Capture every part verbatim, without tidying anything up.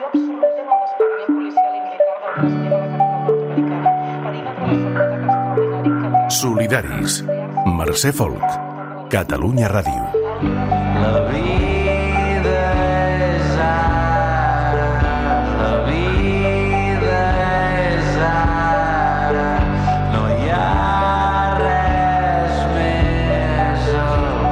cops rebutgen el desplegament policial i militar del president a la capital nord-americana, perímetre de seguretat extraordinari que... Solidaris. Mercè Folk. Catalunya Ràdio. La vida és ara, la vida és ara, no hi ha res més al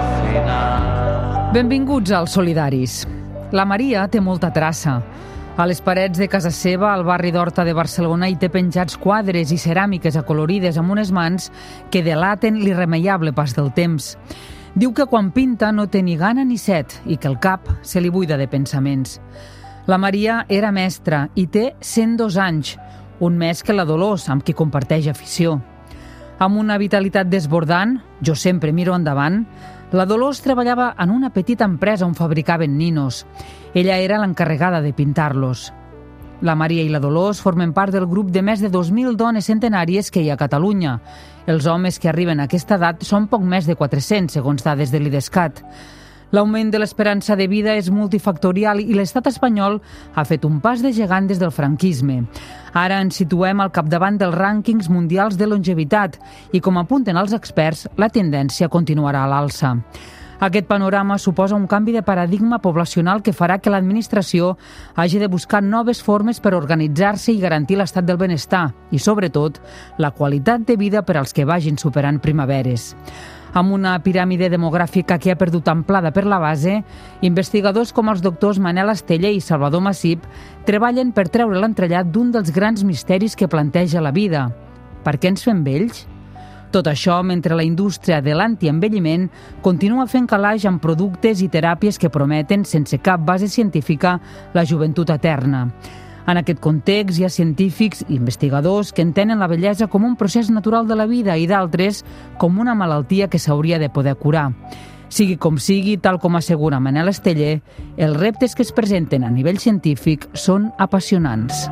final. Benvinguts als Solidaris. La Maria té molta traça. A les parets de casa seva, al barri d'Horta de Barcelona, hi té penjats quadres i ceràmiques acolorides amb unes mans que delaten l'irremeiable pas del temps. Diu que quan pinta no té ni gana ni set i que el cap se li buida de pensaments. La Maria era mestra i té cent dos anys, un més que la Dolors, amb qui comparteix afició. Amb una vitalitat desbordant, jo sempre miro endavant, la Dolors treballava en una petita empresa on fabricaven ninos. Ella era l'encarregada de pintar-los. La Maria i la Dolors formen part del grup de més de dos mil dones centenàries que hi ha a Catalunya. Els homes que arriben a aquesta edat són poc més de quatre-cents, segons dades de l'Idescat. L'augment de l'esperança de vida és multifactorial i l'estat espanyol ha fet un pas de gegant des del franquisme. Ara ens situem al capdavant dels rànquings mundials de longevitat i, com apunten els experts, la tendència continuarà a l'alça. Aquest panorama suposa un canvi de paradigma poblacional que farà que l'administració hagi de buscar noves formes per organitzar-se i garantir l'estat del benestar i, sobretot, la qualitat de vida per als que vagin superant primaveres. Amb una piràmide demogràfica que ha perdut amplada per la base, investigadors com els doctors Manel Esteller i Salvador Massip treballen per treure l'entrellat d'un dels grans misteris que planteja la vida. Per què ens fem vells? Tot això mentre la indústria de l'antienvelliment continua fent calaix amb productes i teràpies que prometen, sense cap base científica, la joventut eterna. En aquest context hi ha científics i investigadors que entenen la vellesa com un procés natural de la vida i d'altres com una malaltia que s'hauria de poder curar. Sigui com sigui, tal com assegura Manel Esteller, els reptes que es presenten a nivell científic són apassionants.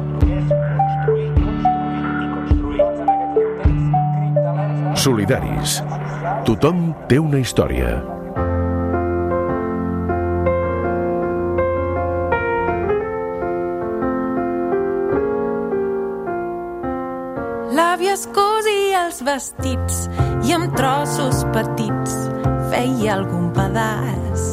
Solidaris. Tothom té una història. L'àvia es cosia els vestits i amb trossos petits feia algun pedaç.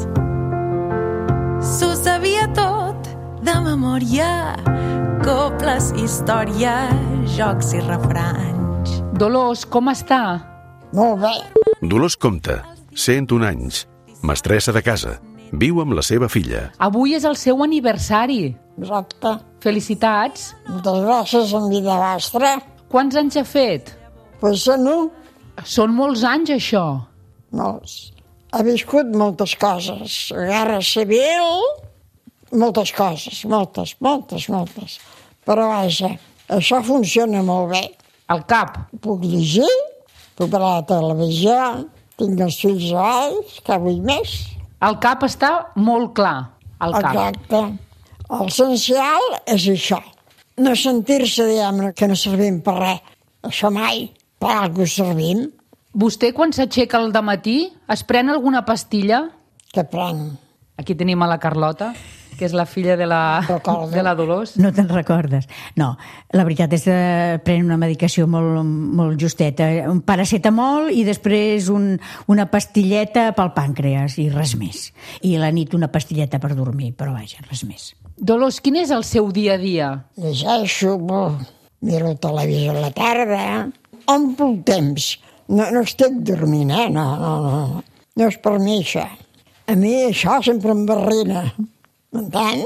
S'ho sabia tot de memòria, coples, històries, jocs i refranys. Dolors, com està? Molt bé. Dolors Compte, cent un anys, mestressa de casa, viu amb la seva filla. Avui és el seu aniversari. Exacte. Felicitats. Moltes gràcies en vida vostra. Quants anys ha fet? Pues no. Són molts anys, això. Molts. Ha viscut moltes coses. Guerra civil, moltes coses, moltes, moltes, moltes. Però vaja, això funciona molt bé. Al cap. Puc llegir, puc veure la televisió, tinc els fills a valls, que vull més. El cap està molt clar, al cap. Exacte. L'essencial és això. No sentir-se, diguem, que no servim per res. Això mai, per alguna cosa servim. Vostè, quan s'aixeca al dematí, es pren alguna pastilla? Què pren? Aquí tenim a la Carlota, que és la filla de la, de la Dolors. No te'n recordes. No, la veritat és que pren una medicació molt, molt justeta. Un paracetamol i després un, una pastilleta pel pàncreas i res més. I a la nit una pastilleta per dormir, però vaja, res més. Dolors, quin és el seu dia a dia? Llegeixo, miro televisió a la tarda, omplo el temps. No, no estic dormint, eh? No, no, no. No és per mi, això. A mi això sempre em barrina. M'entén?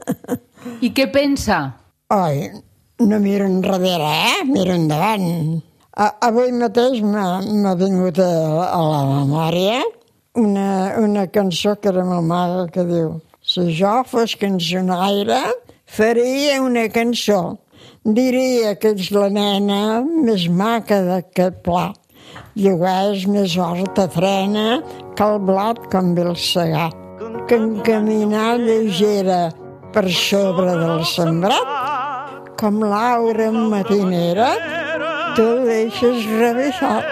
I què pensa? Oi, no miro enrere, eh? Miro endavant. A, avui mateix m'ha vingut a, a la memòria una, una cançó que era molt maca que diu: si jo fos cançonaire, faria una cançó. Diria que ets la nena més maca d'aquest plat. Llueix més horta frena que el blat com ve el segar. Que en caminar lleugera per sobre del sembrat, com l'aura matinera, te deixes revifat.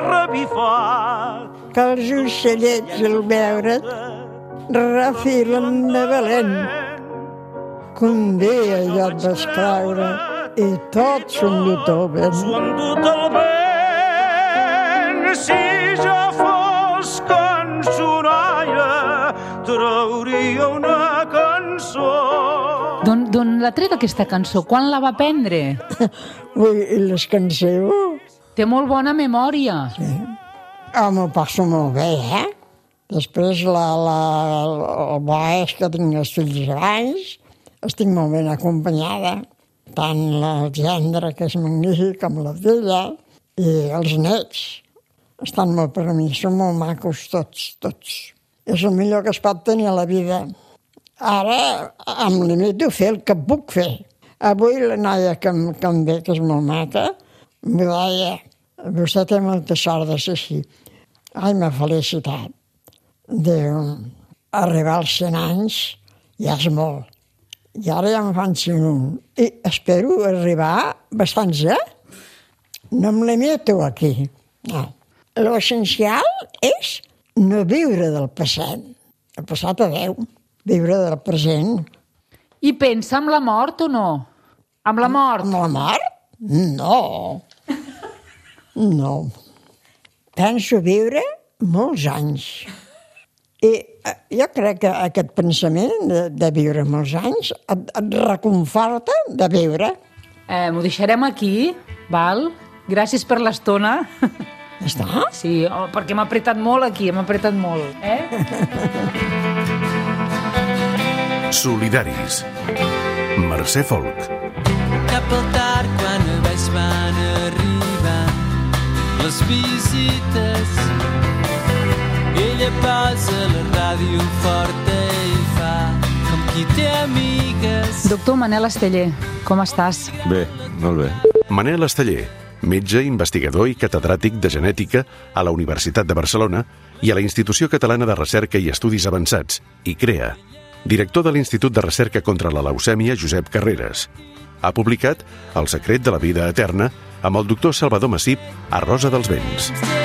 Que els ocellets al veure't refilen de valent, que un dia ja et vas creure i tot s'ho endut el vent. S'ho ha endut el vent. Si jo fos cançonaire, trauria una cançó. D'on l'ha tret aquesta cançó? Quan la va aprendre? Ui, i les cançons... Té molt bona memòria. Sí. Ah, m'ho passo molt bé, eh? Després, la, la, el bo és que tinc els fills abans, estic molt ben acompanyada, tant la gendre, que és magnífic, com la filla, i els nets. Estan molt per a mi, són molt macos tots, tots. És el millor que es pot tenir a la vida. Ara em limito a fer el que puc fer. Avui la noia que em, que em ve, que és molt maca, m'ho deia, vostè té molta sort de ser així. Ai, m'ha felicitat. Diu, arribar als cent anys ja és molt. I ara ja em fan cent un. I espero arribar bastants, eh? No em limito aquí. No. L'essencial és no viure del passat. El passat adeu. Viure del present. I pensa en la mort o no? Amb la mort? Amb la mort? No. No. Penso viure molts anys. I jo crec que aquest pensament de, de viure molts anys et, et reconforta de viure. Eh, m'ho deixarem aquí, val? Gràcies per l'estona. Està? Sí, oh, perquè m'ha apretat molt aquí, m'ha apretat molt. Eh? Solidaris. Mercè Folk. Cap al tard quan a baix van arribant les visites. Ella posa la ràdio forta i fa com qui té amigues. Doctor Manel Esteller, com estàs? Bé, molt bé. Manel Esteller, metge, investigador i catedràtic de genètica a la Universitat de Barcelona i a la Institució Catalana de Recerca i Estudis Avançats, I C R E A. Director de l'Institut de Recerca contra la Leucèmia Josep Carreras. Ha publicat El secret de la vida eterna amb el doctor Salvador Massip a Rosa dels Vents.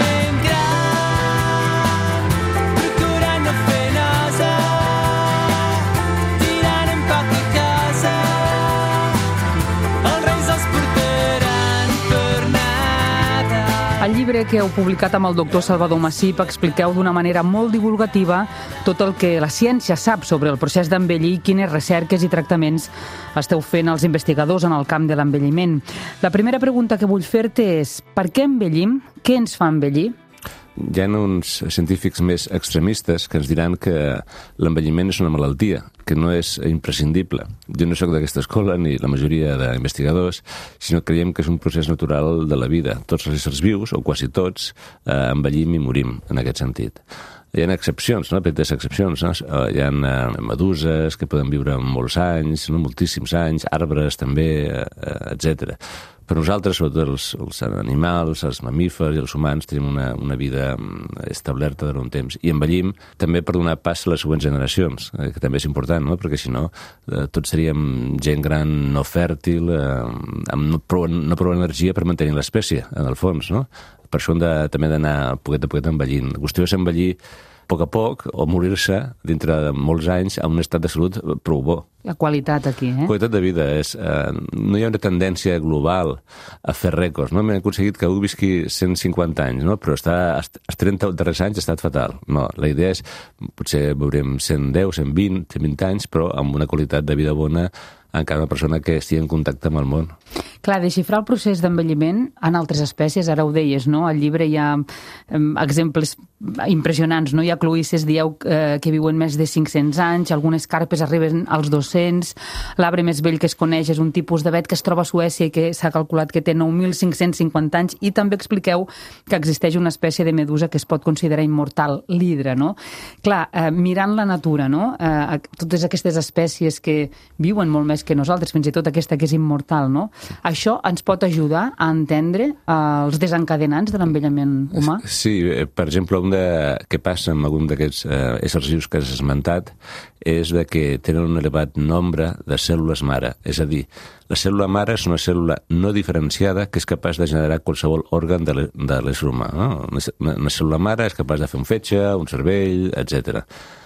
Al llibre que heu publicat amb el doctor Salvador Massip expliqueu d'una manera molt divulgativa tot el que la ciència sap sobre el procés d'envellir i quines recerques i tractaments esteu fent els investigadors en el camp de l'envelliment. La primera pregunta que vull fer-te és per què envellim? Què ens fa envellir? Hi ha uns científics més extremistes que ens diran que l'envelliment és una malaltia, que no és imprescindible. Jo no soc d'aquesta escola, ni la majoria d'investigadors, sinó que creiem que és un procés natural de la vida. Tots els éssers vius, o quasi tots, eh, envellim i morim, en aquest sentit. Hi ha excepcions, no? Petites excepcions, no? Hi ha eh, meduses que poden viure molts anys, no? Moltíssims anys, arbres també, eh, etcètera. Per nosaltres, sobretot els, els animals, els mamífers i els humans, tenim una, una vida establerta durant un temps. I envellim també per donar pas a les següents generacions, eh, que també és important, no? Perquè si no, eh, tots seríem gent gran no fèrtil, eh, amb no prou, no prou energia per mantenir l'espècie, en el fons, no? Per això hem de, també d'anar poquet a poquet envellint. La qüestió és envellir a poc a poc o morir-se dintre de molts anys a un estat de salut prou bo. La qualitat aquí, eh? Qualitat de vida. És, eh, no hi ha una tendència global a fer rècords. No? Hem aconseguit que algú visqui cent cinquanta anys, no? Però està, els trenta darrers anys ha estat fatal. No, la idea és, potser veurem cent deu, cent vint, cent vint anys, però amb una qualitat de vida bona encara una persona que estigui en contacte amb el món. Clar, desxifrar el procés d'envelliment en altres espècies, ara ho deies, no? Al llibre hi ha eh, exemples impressionants, no? Hi ha cloïsses, dieu, eh, que viuen més de cinc-cents anys, algunes carpes arriben als dos-cents, l'arbre més vell que es coneix és un tipus d'avet que es troba a Suècia i que s'ha calculat que té nou mil cinc-cents cinquanta anys, i també expliqueu que existeix una espècie de medusa que es pot considerar immortal, l'hidra, no? Clar, eh, mirant la natura, no? Eh, totes aquestes espècies que viuen molt més que nosaltres, fins i tot aquesta que és immortal, no? Això ens pot ajudar a entendre eh, els desencadenants de l'envelliment humà? Sí, per exemple, un de, que passa amb algun d'aquests eh, éssers vius que has esmentat és de que tenen un elevat nombre de cèl·lules mare. És a dir, la cèl·lula mare és una cèl·lula no diferenciada que és capaç de generar qualsevol òrgan de l'ésser humà. No? Una cèl·lula mare és capaç de fer un fetge, un cervell, etcètera.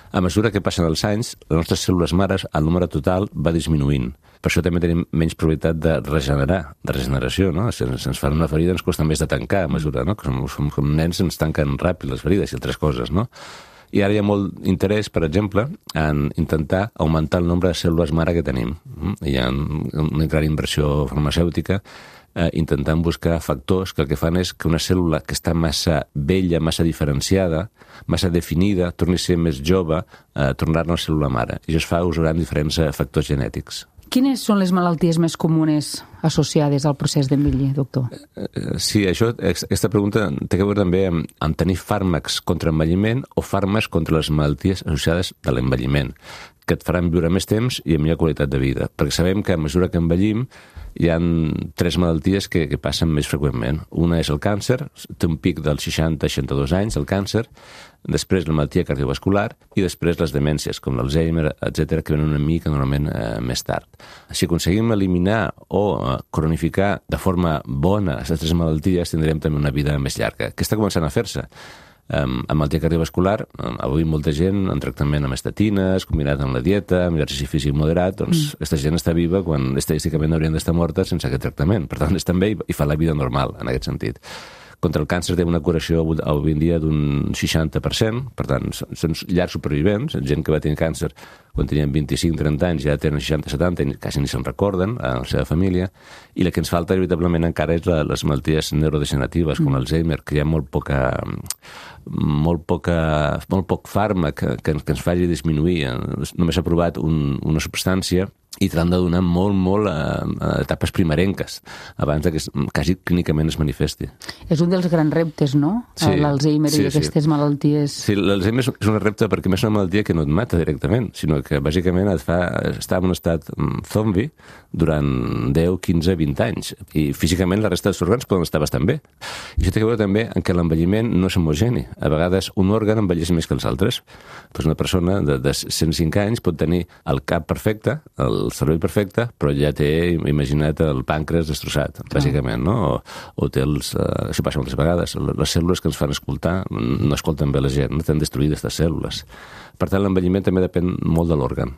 A mesura que passen els anys, les nostres cèl·lules mares, el número total va disminuint. Per això també tenim menys probabilitat de regenerar, de regeneració, no? Si ens, ens fan una ferida ens costa més de tancar a mesura, no? Que som, som com nens, ens tanquen ràpid les ferides i altres coses, no? I ara hi ha molt interès, per exemple, en intentar augmentar el nombre de cèl·lules mare que tenim. Hi ha una gran inversió farmacèutica eh, intentant buscar factors que el que fan és que una cèl·lula que està massa vella, massa diferenciada, massa definida, torni a ser més jove, eh, tornar-la una cèl·lula mare. I això es fa usant diferents eh, factors genètics. Quines són les malalties més comunes associades al procés d'envellir, doctor? Sí, això, aquesta pregunta té a veure també amb, amb tenir fàrmacs contra envelliment o fàrmacs contra les malalties associades de l'envelliment, que et faran viure més temps i amb millor qualitat de vida. Perquè sabem que a mesura que envellim hi ha tres malalties que, que passen més freqüentment. Una és el càncer, té un pic dels seixanta a seixanta-dos anys, el càncer, després la malaltia cardiovascular i després les demències, com l'Alzheimer, etcètera, que venen una mica normalment eh, més tard. Si aconseguim eliminar o eh, cronificar de forma bona aquestes tres malalties, tindrem també una vida més llarga, que està començant a fer-se. Um, amb malaltia cardiovascular, um, avui molta gent en tractament amb estatines, combinat amb la dieta, amb exercici físic moderat, doncs mm. aquesta gent està viva quan estadísticament haurien d'estar morta sense aquest tractament. Per tant, estan bé i fa la vida normal, en aquest sentit. Contra el càncer té una curació avui en dia d'un seixanta per cent, per tant, són llars supervivents, gent que va tenir càncer quan tenien vint-i-cinc trenta anys, ja tenen seixanta setanta i quasi ni se'n recorden, a la seva família, i la que ens falta veritablement encara és la, les malalties neurodegeneratives, com mm. l'Alzheimer, que hi ha molt poca... molt, poca, molt poc fàrmac que, que ens faci disminuir. Només s'ha provat un, una substància i te l'han de donar molt, molt a, a etapes primerenques, abans que quasi clínicament es manifesti. És un dels grans reptes, no? Sí, L'Alzheimer sí, i aquestes sí. malalties... Sí, l'Alzheimer és un repte perquè més és una malaltia que no et mata directament, sinó que bàsicament et fa estar en un estat zombi durant deu, quinze, vint anys. I físicament la resta dels òrgans poden estar bastant bé. I això té a veure també en que l'envelliment no és homogeni. A vegades un òrgan envelleix més que els altres. Pues una persona de, de cent cinc anys pot tenir el cap perfecte, el cervell perfecte, però ja té, imagina't, el pàncreas destrossat, bàsicament, no? O, o té els... Uh, això passa moltes vegades. Les cèl·lules que ens fan escoltar no escolten bé la gent, no? T'han destruït aquestes cèl·lules. Per tant, l'envelliment també depèn molt de l'òrgan.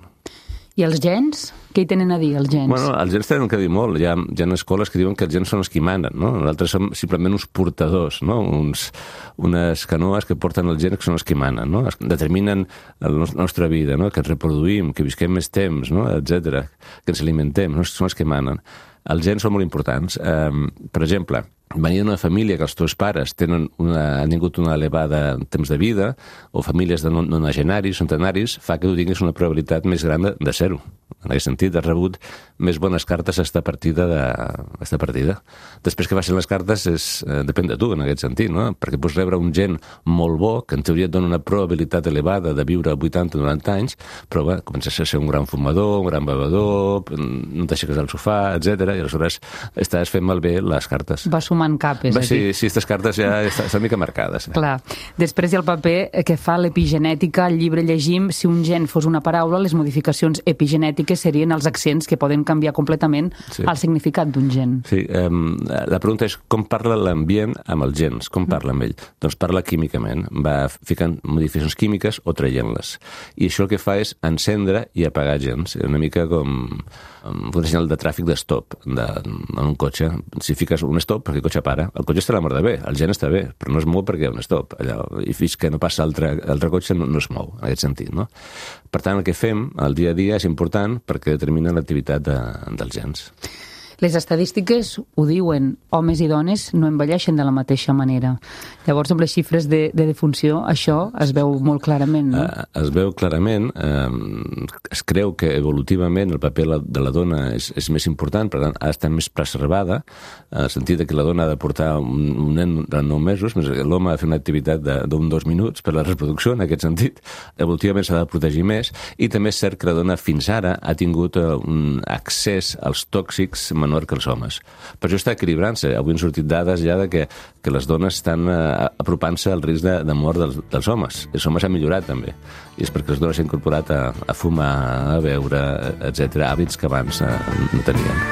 I els gens? Què hi tenen a dir, els gens? Bueno, els gens tenen que dir molt. Hi ha, hi ha escoles que diuen que els gens són els que manen, no? Nosaltres som simplement uns portadors, no? Uns, unes canoes que porten els gens que són els que manen, no? Determinen la nostra vida, no? Que ens reproduïm, que visquem més temps, no? Etcètera, que ens alimentem, no? Són els que manen. Els gens són molt importants. Um, per exemple, venir d'una família que els teus pares tenen una, han tingut una elevada temps de vida, o famílies de nonagenaris, centenaris, fa que tu tinguis una probabilitat més gran de, de ser-ho. En aquest sentit, has rebut més bones cartes a esta partida. De, a esta partida. Després que facin les cartes, és, eh, depèn de tu, en aquest sentit, no? Perquè pots rebre un gen molt bo, que en teoria et dona una probabilitat elevada de viure vuitanta o noranta anys, però bé, comences a ser un gran fumador, un gran bevedor, no t'aixeques al sofà, etcètera, i aleshores estàs fent malbé les cartes. Va sumant capes, Va, aquí. Sí, sí, aquestes cartes ja estan una mica marcades. Eh? Clar. Després hi ha el paper que fa l'epigenètica. Al llibre llegim, si un gen fos una paraula, les modificacions epigenètiques serien els accents que poden canviar completament sí. el significat d'un gen. Sí, um, la pregunta és com parla l'ambient amb els gens, com parla amb ell? Doncs parla químicament, va ficant modificacions químiques o traient-les. I això el que fa és encendre i apagar gens, una mica com un senyal de tràfic d'estop de, en un cotxe. Si fiques un stop, perquè el cotxe para, el cotxe està a la mort de bé, el gen està bé, però no es mou perquè hi ha un stop. Allò, i fins que no passa altre, altre cotxe no, no es mou, en aquest sentit. No? Per tant, el que fem al dia a dia és important perquè determina l'activitat de, dels gens. Les estadístiques ho diuen, homes i dones no envelleixen de la mateixa manera. Llavors, amb les xifres de, de defunció, això es veu molt clarament, no? Uh, es veu clarament. Uh, es creu que evolutivament el paper de la dona és, és més important, per tant, ha d'estar més preservada, en el sentit que la dona ha de portar un, un nen durant nou mesos, l'home ha de fer una activitat d'un dos minuts per la reproducció, en aquest sentit. Evolutivament s'ha de protegir més, i també és cert que la dona fins ara ha tingut uh, un accés als tòxics menors que els homes. Per això està equilibrant-se. Avui han sortit dades ja de que, que les dones estan uh, apropant-se al risc de, de mort dels, dels homes. Els homes han millorat també. I és perquè les dones s'han incorporat a, a fumar, a beure, etcètera, hàbits que abans uh, no tenien.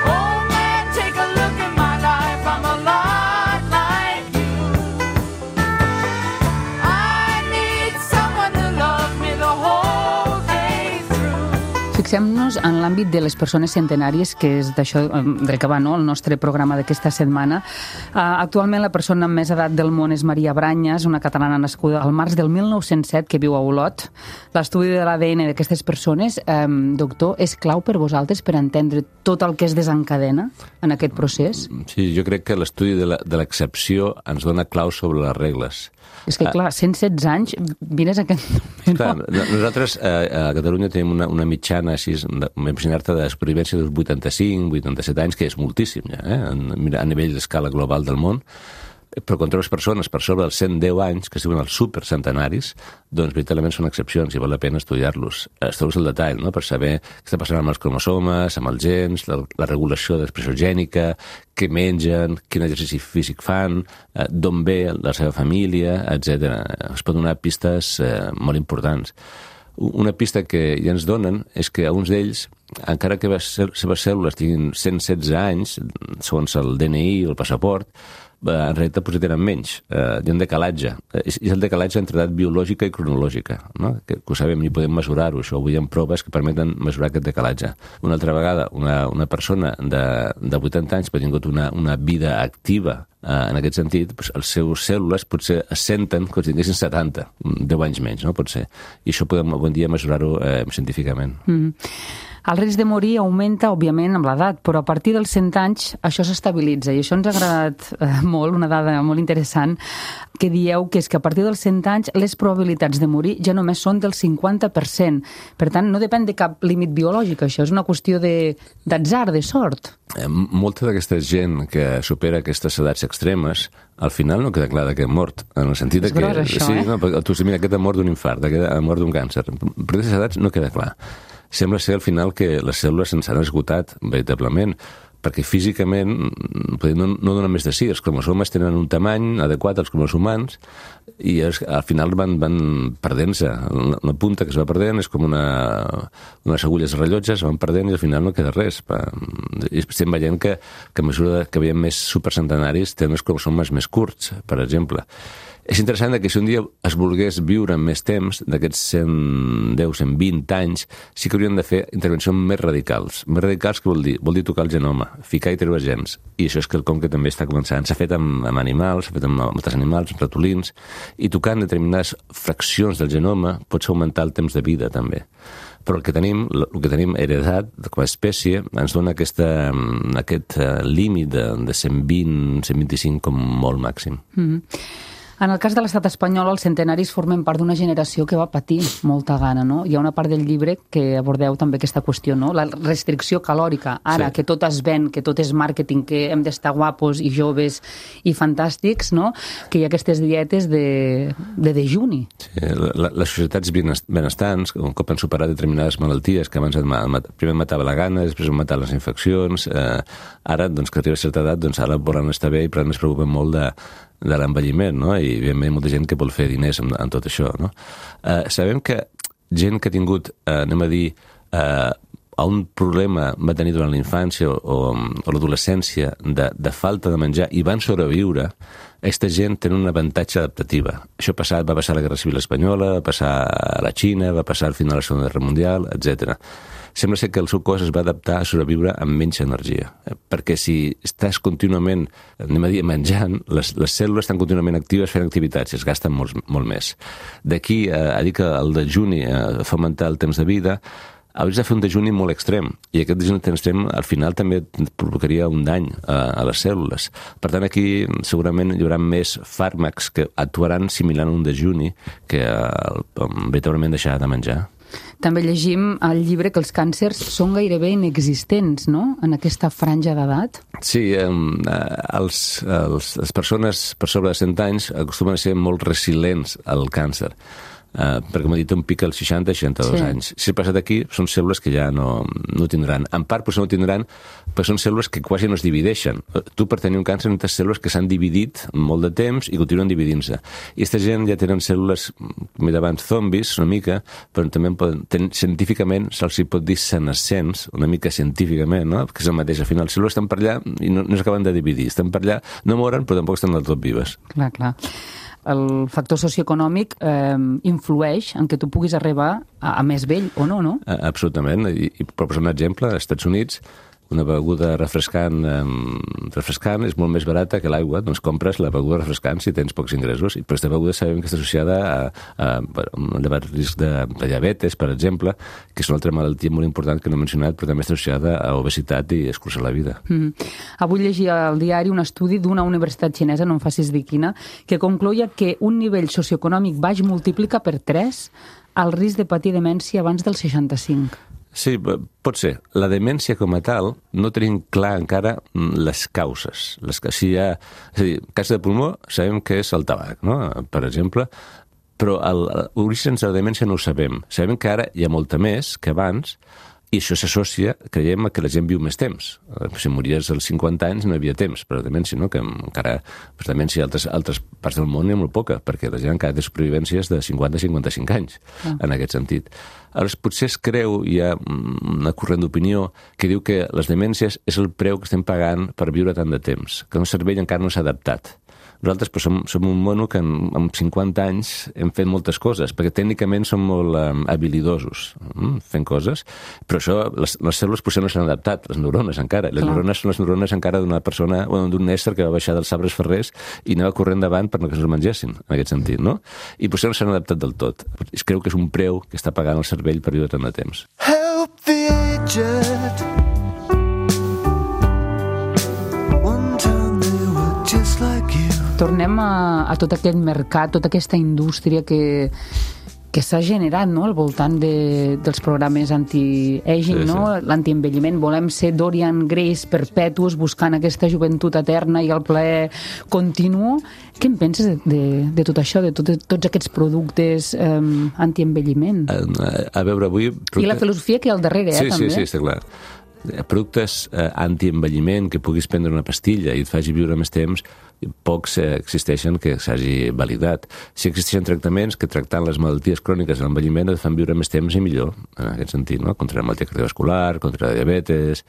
Oh, Fixem-nos en l'àmbit de les persones centenàries, que és d'això del que va, no?, el nostre programa d'aquesta setmana. Uh, actualment la persona amb més edat del món és Maria Branyes, una catalana nascuda al març del mil nou-cents set, que viu a Olot. L'estudi de l'A D N d'aquestes persones, um, doctor, és clau per vosaltres per entendre tot el que es desencadena en aquest procés? Sí, jo crec que l'estudi de l'excepció ens dona clau sobre les regles. És que, clar, cent setze anys, vines a aquest moment. Clar, nosaltres eh, a Catalunya tenim una, una mitjana, així, imaginar-te, de supervivència dels vuitanta-cinc, vuitanta-set anys, que és moltíssim, ja, eh? a nivell d'escala global del món. Però quan trobes persones per sobre dels cent deu anys, que es diuen els supercentenaris, doncs veritablement són excepcions i val la pena estudiar-los. Estudiar-los al detall, no?, per saber què està passant amb els cromosomes, amb els gens, la, la regulació de l'expressió gènica, què mengen, quin exercici físic fan, eh, d'on ve la seva família, etcètera. Es pot donar pistes eh, molt importants. Una pista que ja ens donen és que alguns d'ells, encara que les seves cèl·lules tinguin cent setze anys, segons el D N I o el passaport, en realitat potser tenen menys. Eh, hi ha un decalatge. És, és el decalatge entre edat biològica i cronològica, no? que, que ho sabem i podem mesurar-ho. Això avui hi ha proves que permeten mesurar aquest decalatge. Una altra vegada, una, una persona de, de vuitanta anys que ha tingut una, una vida activa eh, en aquest sentit, doncs els seus cèl·lules potser es senten com si tinguessin setanta, deu anys menys, no? Pot ser. I això podem avui dia mesurar-ho eh, científicament. Mm. El risc de morir augmenta, òbviament, amb l'edat, però a partir dels cent anys això s'estabilitza. I això ens ha agradat eh, molt, una dada molt interessant, que dieu que és que a partir dels cent anys les probabilitats de morir ja només són del cinquanta per cent. Per tant, no depèn de cap límit biològic, això és una qüestió d'atzar, de, de sort. Eh, molta d'aquesta gent que supera aquestes edats extremes, al final no queda clar que ha mort, en el sentit és que... gros, això, sí, eh? no, tu mira, aquest ha mort d'un infart, aquest ha mort d'un càncer. Per aquestes edats no queda clar. Sembla ser al final que les cèl·lules se'ns han esgotat veritablement, perquè físicament no, no donen més de si. Els cromosomes tenen un tamany adequat als cromosomes humans i es, al final van, van perdent-se. La, la punta que es va perdent és com una, unes agulles rellotges, van perdent i al final no queda res. I estem veient que, que a mesura que veiem més supercentenaris tenen els cromosomes més curts, per exemple. És interessant que si un dia es volgués viure més temps, d'aquests cent deu, cent vint anys, sí que haurien de fer intervencions més radicals. Més radicals què vol dir? Vol dir tocar el genoma, ficar i treure gens. I això és quelcom que també està començant. S'ha fet amb, amb animals, s'ha fet amb altres animals, amb ratolins, i tocant determinades fraccions del genoma pots augmentar el temps de vida, també. Però el que tenim, el que tenim heredat com a espècie ens dona aquesta, aquest límit de, de cent vint, cent vint-i-cinc com molt màxim. Mm-hmm. En el cas de l'estat espanyol, els centenaris formen part d'una generació que va patir molta gana, no? Hi ha una part del llibre que abordeu també aquesta qüestió, no? La restricció calòrica. Ara, sí, que tot es ven, que tot és màrqueting, que hem d'estar guapos i joves i fantàstics, no? Que hi ha aquestes dietes de, de dejuni. Sí, la, les societats benestants, un cop han superat determinades malalties que abans mat, primer matava la gana, després han matat les infeccions, eh, ara, doncs, que arriba a certa edat, doncs ara volen estar bé i per tant es preocupen molt de de l'envelliment, no? I evidentment molta gent que vol fer diners amb, amb tot això, no? Eh, sabem que gent que ha tingut, eh, anem a dir, eh, un problema va tenir durant la infància o, o, o l'adolescència de, de falta de menjar i van sobreviure, aquesta gent té un avantatge adaptativa. Això passat, va passar a la Guerra Civil Espanyola, va passar a la Xina, va passar al final de la Segona Guerra Mundial, etcètera. Sembla ser que el seu cos es va adaptar a sobreviure amb menys energia. Perquè si estàs contínuament, anem a dir, menjant, les, les cèl·lules estan contínuament actives fent activitats i es gasten molt, molt més. D'aquí a, a dir que el dejuni eh, fa augmentar el temps de vida, hauries de fer un dejuni molt extrem, i aquest dejuni extrem al final també provocaria un dany a, a les cèl·lules. Per tant, aquí segurament hi haurà més fàrmacs que actuaran similar a un dejuni que veritablement deixar de menjar. També llegim al llibre que els càncers són gairebé inexistents, no?, en aquesta franja d'edat. Sí, eh, els, els, les persones per sobre de cent anys acostumen a ser molt resilients al càncer. Uh, perquè, com he dit, un pic als seixanta seixanta-dos sí. anys. Si ha passat aquí, són cèl·lules que ja no, no tindran. En part, potser no tindran, però són cèl·lules que quasi no es divideixen. Tu, per tenir un càncer, necessites cèl·lules que s'han dividit molt de temps i continuen dividint-se. I aquesta gent ja tenen cèl·lules, com he dit abans, zombis, una mica, però també poden, ten, científicament se'ls hi pot dir senescents, una mica científicament, no? Que és el mateix. Al final, les cèl·lules estan per allà i no, no s'acaben de dividir. Estan per allà, no moren, però tampoc estan del tot vives. Clar, clar. el factor socioeconòmic eh, influeix en que tu puguis arribar a, a més vell o no, no? Absolutament. I, i per posar un exemple, als Estats Units una beguda refrescant eh, refrescant és molt més barata que l'aigua, doncs compres la beguda refrescant si tens pocs ingressos. I per aquesta beguda sabem que està associada a, a, a un elevat risc de, de diabetes, per exemple, que és una altra malaltia molt important que no he mencionat, però també està associada a obesitat i escurçar la vida. Mm. Avui llegia al diari un estudi d'una universitat xinesa, no em facis dir quina, que concloia que un nivell socioeconòmic baix multiplica per tres el risc de patir demència abans dels seixanta-cinc. Sí, pot ser. La demència com a tal no tenim clar encara les causes. Les, si hi ha, és a dir, càncer de pulmó sabem que és el tabac, no? Per exemple, però l'origen de la demència no ho sabem. Sabem que ara hi ha molta més que abans, i això s'associa, creiem, a que la gent viu més temps. Si mories als cinquanta anys no hi havia temps per a demència, no? Que encara per demència a altres, altres parts del món hi ha molt poca, perquè la gent encara té supervivències de cinquanta a cinquanta-cinc anys, ah. en aquest sentit. Aleshores, potser es creu, hi ha una corrent d'opinió que diu que les demències és el preu que estem pagant per viure tant de temps, que el nostre cervell encara no s'ha adaptat. Nosaltres però, som, som un mono que en, en cinquanta anys hem fet moltes coses, perquè tècnicament som molt um, habilidosos um, fent coses, però això, les, les cèl·lules potser no s'han adaptat, les neurones encara. Les Clar. neurones són les neurones encara d'una persona o d'un ésser que va baixar dels arbres ferrers i anava corrent davant per no que se'ls mengessin, en aquest sentit, no? I potser no s'han adaptat del tot. Es creu que és un preu que està pagant el cervell per viure tant de temps. Help the aged. Tornem a, a tot aquest mercat, tota aquesta indústria que, que s'ha generat, no?, al voltant de, dels programes anti-aging, sí, no? Sí. L'antienvelliment. Volem ser Dorian Grays perpetus, buscant aquesta joventut eterna i el plaer continu. Què en penses de, de, de tot això, de, tot, de tots aquests productes eh, antienvelliment? A, a veure, avui... I la filosofia que hi ha al darrere, sí, eh, també. Sí, sí, està clar. Productes eh, antienvelliment que puguis prendre una pastilla i et faci viure més temps, pocs eh, existeixen que s'hagi validat. Si existeixen tractaments que tractant les malalties cròniques de l'envelliment et fan viure més temps i millor, en aquest sentit, no? Contra la malaltia cardiovascular, contra la diabetes,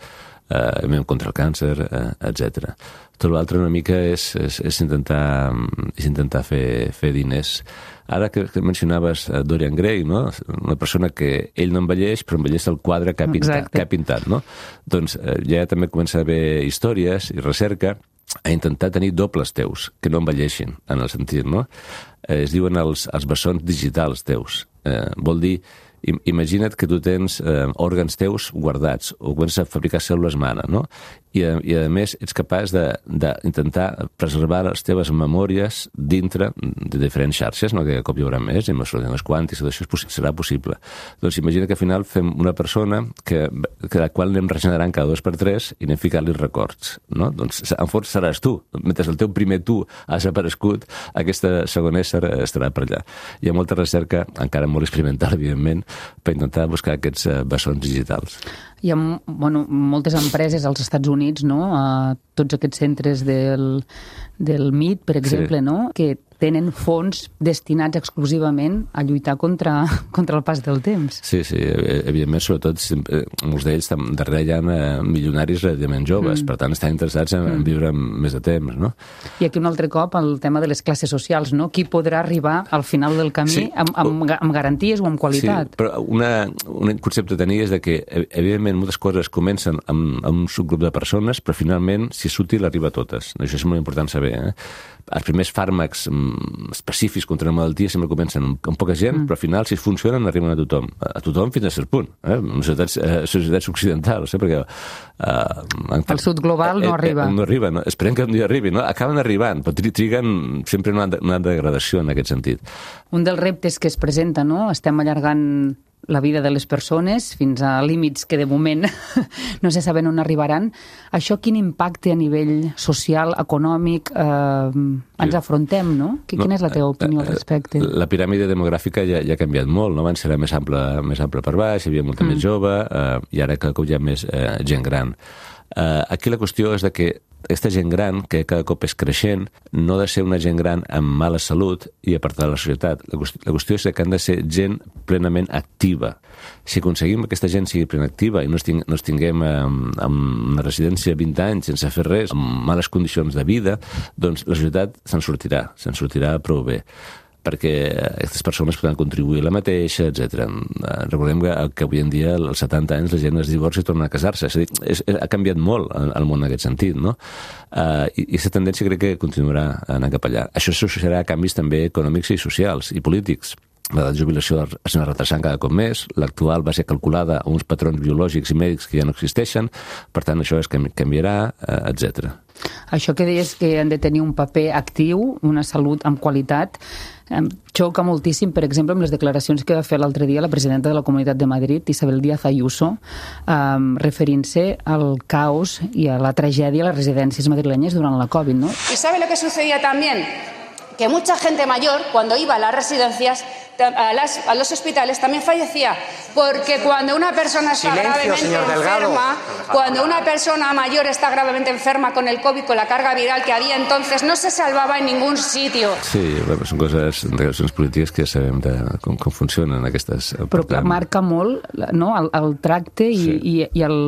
eh, contra el càncer, eh, etcètera. Tot l'altre una mica és, és, és intentar, és intentar fer, fer diners. Ara que, que mencionaves Dorian Gray, no? Una persona que ell no envelleix, però envelleix el quadre que ha pintat, que ha pintat, no? Doncs eh, ja també comença a haver històries i recerca a intentar tenir dobles teus, que no envelleixin, en el sentit, no? Eh, es diuen els, els bessons digitals teus. Eh, vol dir, imagina't que tu tens eh, òrgans teus guardats, o comences a fabricar cèl·lules mana, no? I a, i a més ets capaç d'intentar preservar les teves memòries dintre de diferents xarxes, no? Que a cop hi haurà més, i amb els ordenadors quàntics, tot això és, serà possible. Doncs imagina que al final fem una persona que, que la qual anem regenerant cada dos per tres i anem ficant-li records, no? Doncs en fons seràs tu. Mentre el teu primer tu ha desaparegut, aquesta segon ésser estarà per allà. Hi ha molta recerca, encara molt experimental, evidentment, per intentar buscar aquests uh, bessons digitals. Hi ha bueno, moltes empreses als Estats Units, no? A tots aquests centres del, del M I T, per exemple, sí. No? Que tenen fons destinats exclusivament a lluitar contra, contra el pas del temps. Sí, sí, evidentment, sobretot, molts d'ells darrere hi ha milionaris relativament joves, mm. per tant estan interessats en, en viure més de temps, no? I aquí un altre cop el tema de les classes socials, no? Qui podrà arribar al final del camí sí. amb, amb, amb garanties o amb qualitat? Sí, però una, un concepte a tenir és de que, evidentment, moltes coses comencen amb, amb un subgrup de persones, però finalment, si és útil, arriba a totes. Això és molt important saber, eh? Els primers fàrmacs específics contra una malaltia sempre comencen amb, amb poca gent, mm. però al final, si funcionen, arriben a tothom. A tothom fins a cert punt. Eh? En societats, eh, societats occidentals, eh? Perquè... Eh, el sud global no eh, arriba. Eh, no arriba, no? Esperem que un dia arribi, no? Acaben arribant, però triguen sempre una, una degradació en aquest sentit. Un dels reptes que es presenta, no? Estem allargant la vida de les persones fins a límits que de moment no se saben on arribaran. Això quin impacte a nivell social, econòmic eh, ens afrontem, no? Quina no, és la teva opinió al respecte? La piràmide demogràfica ja, ja ha canviat molt, no? Abans era més ample, més ample per baix, hi havia molta mm. més jove, eh, i ara que hi ha més eh, gent gran. Uh, aquí la qüestió és de que aquesta gent gran, que cada cop és creixent, no ha de ser una gent gran amb mala salut i apartada de la societat. La qüestió, la qüestió és que han de ser gent plenament activa. Si aconseguim que aquesta gent sigui plenament activa i no, esting, no estiguem amb, amb una residència vint anys sense fer res, amb males condicions de vida, doncs la societat se'n sortirà, se'n sortirà prou bé, perquè aquestes persones poden contribuir a la mateixa, etcètera. Recordem que, que avui en dia, als setanta anys, la gent es divorcia i torna a casar-se. És a dir, és, ha canviat molt el món en aquest sentit, no? Uh, i aquesta tendència crec que continuarà anant cap allà. Això associarà a canvis també econòmics i socials i polítics. L'edat de jubilació es va retrasant cada cop més, l'actual va ser calculada a uns patrons biològics i mèdics que ja no existeixen, per tant això es canviarà, etcètera. Això que deies que han de tenir un paper actiu, una salut amb qualitat, em xoca moltíssim, per exemple, amb les declaracions que va fer l'altre dia la presidenta de la Comunitat de Madrid, Isabel Díaz Ayuso, um, referint-se al caos i a la tragèdia a les residències madrilenyes durant la Covid, ¿no? ¿Y sabe lo que sucedía también? Que mucha gente mayor, cuando iba a las residencias, a, las, a los hospitales, también fallecía. Porque cuando una persona está Silencio, gravemente señor Delgado. enferma, cuando una persona mayor está gravemente enferma con el COVID, con la carga viral que había entonces, no se salvaba en ningún sitio. Sí, bueno, són coses, relacions polítiques que ja sabem de com, com funcionen aquestes. Però clar, marca molt, no?, el, el tracte i, sí. i, i el...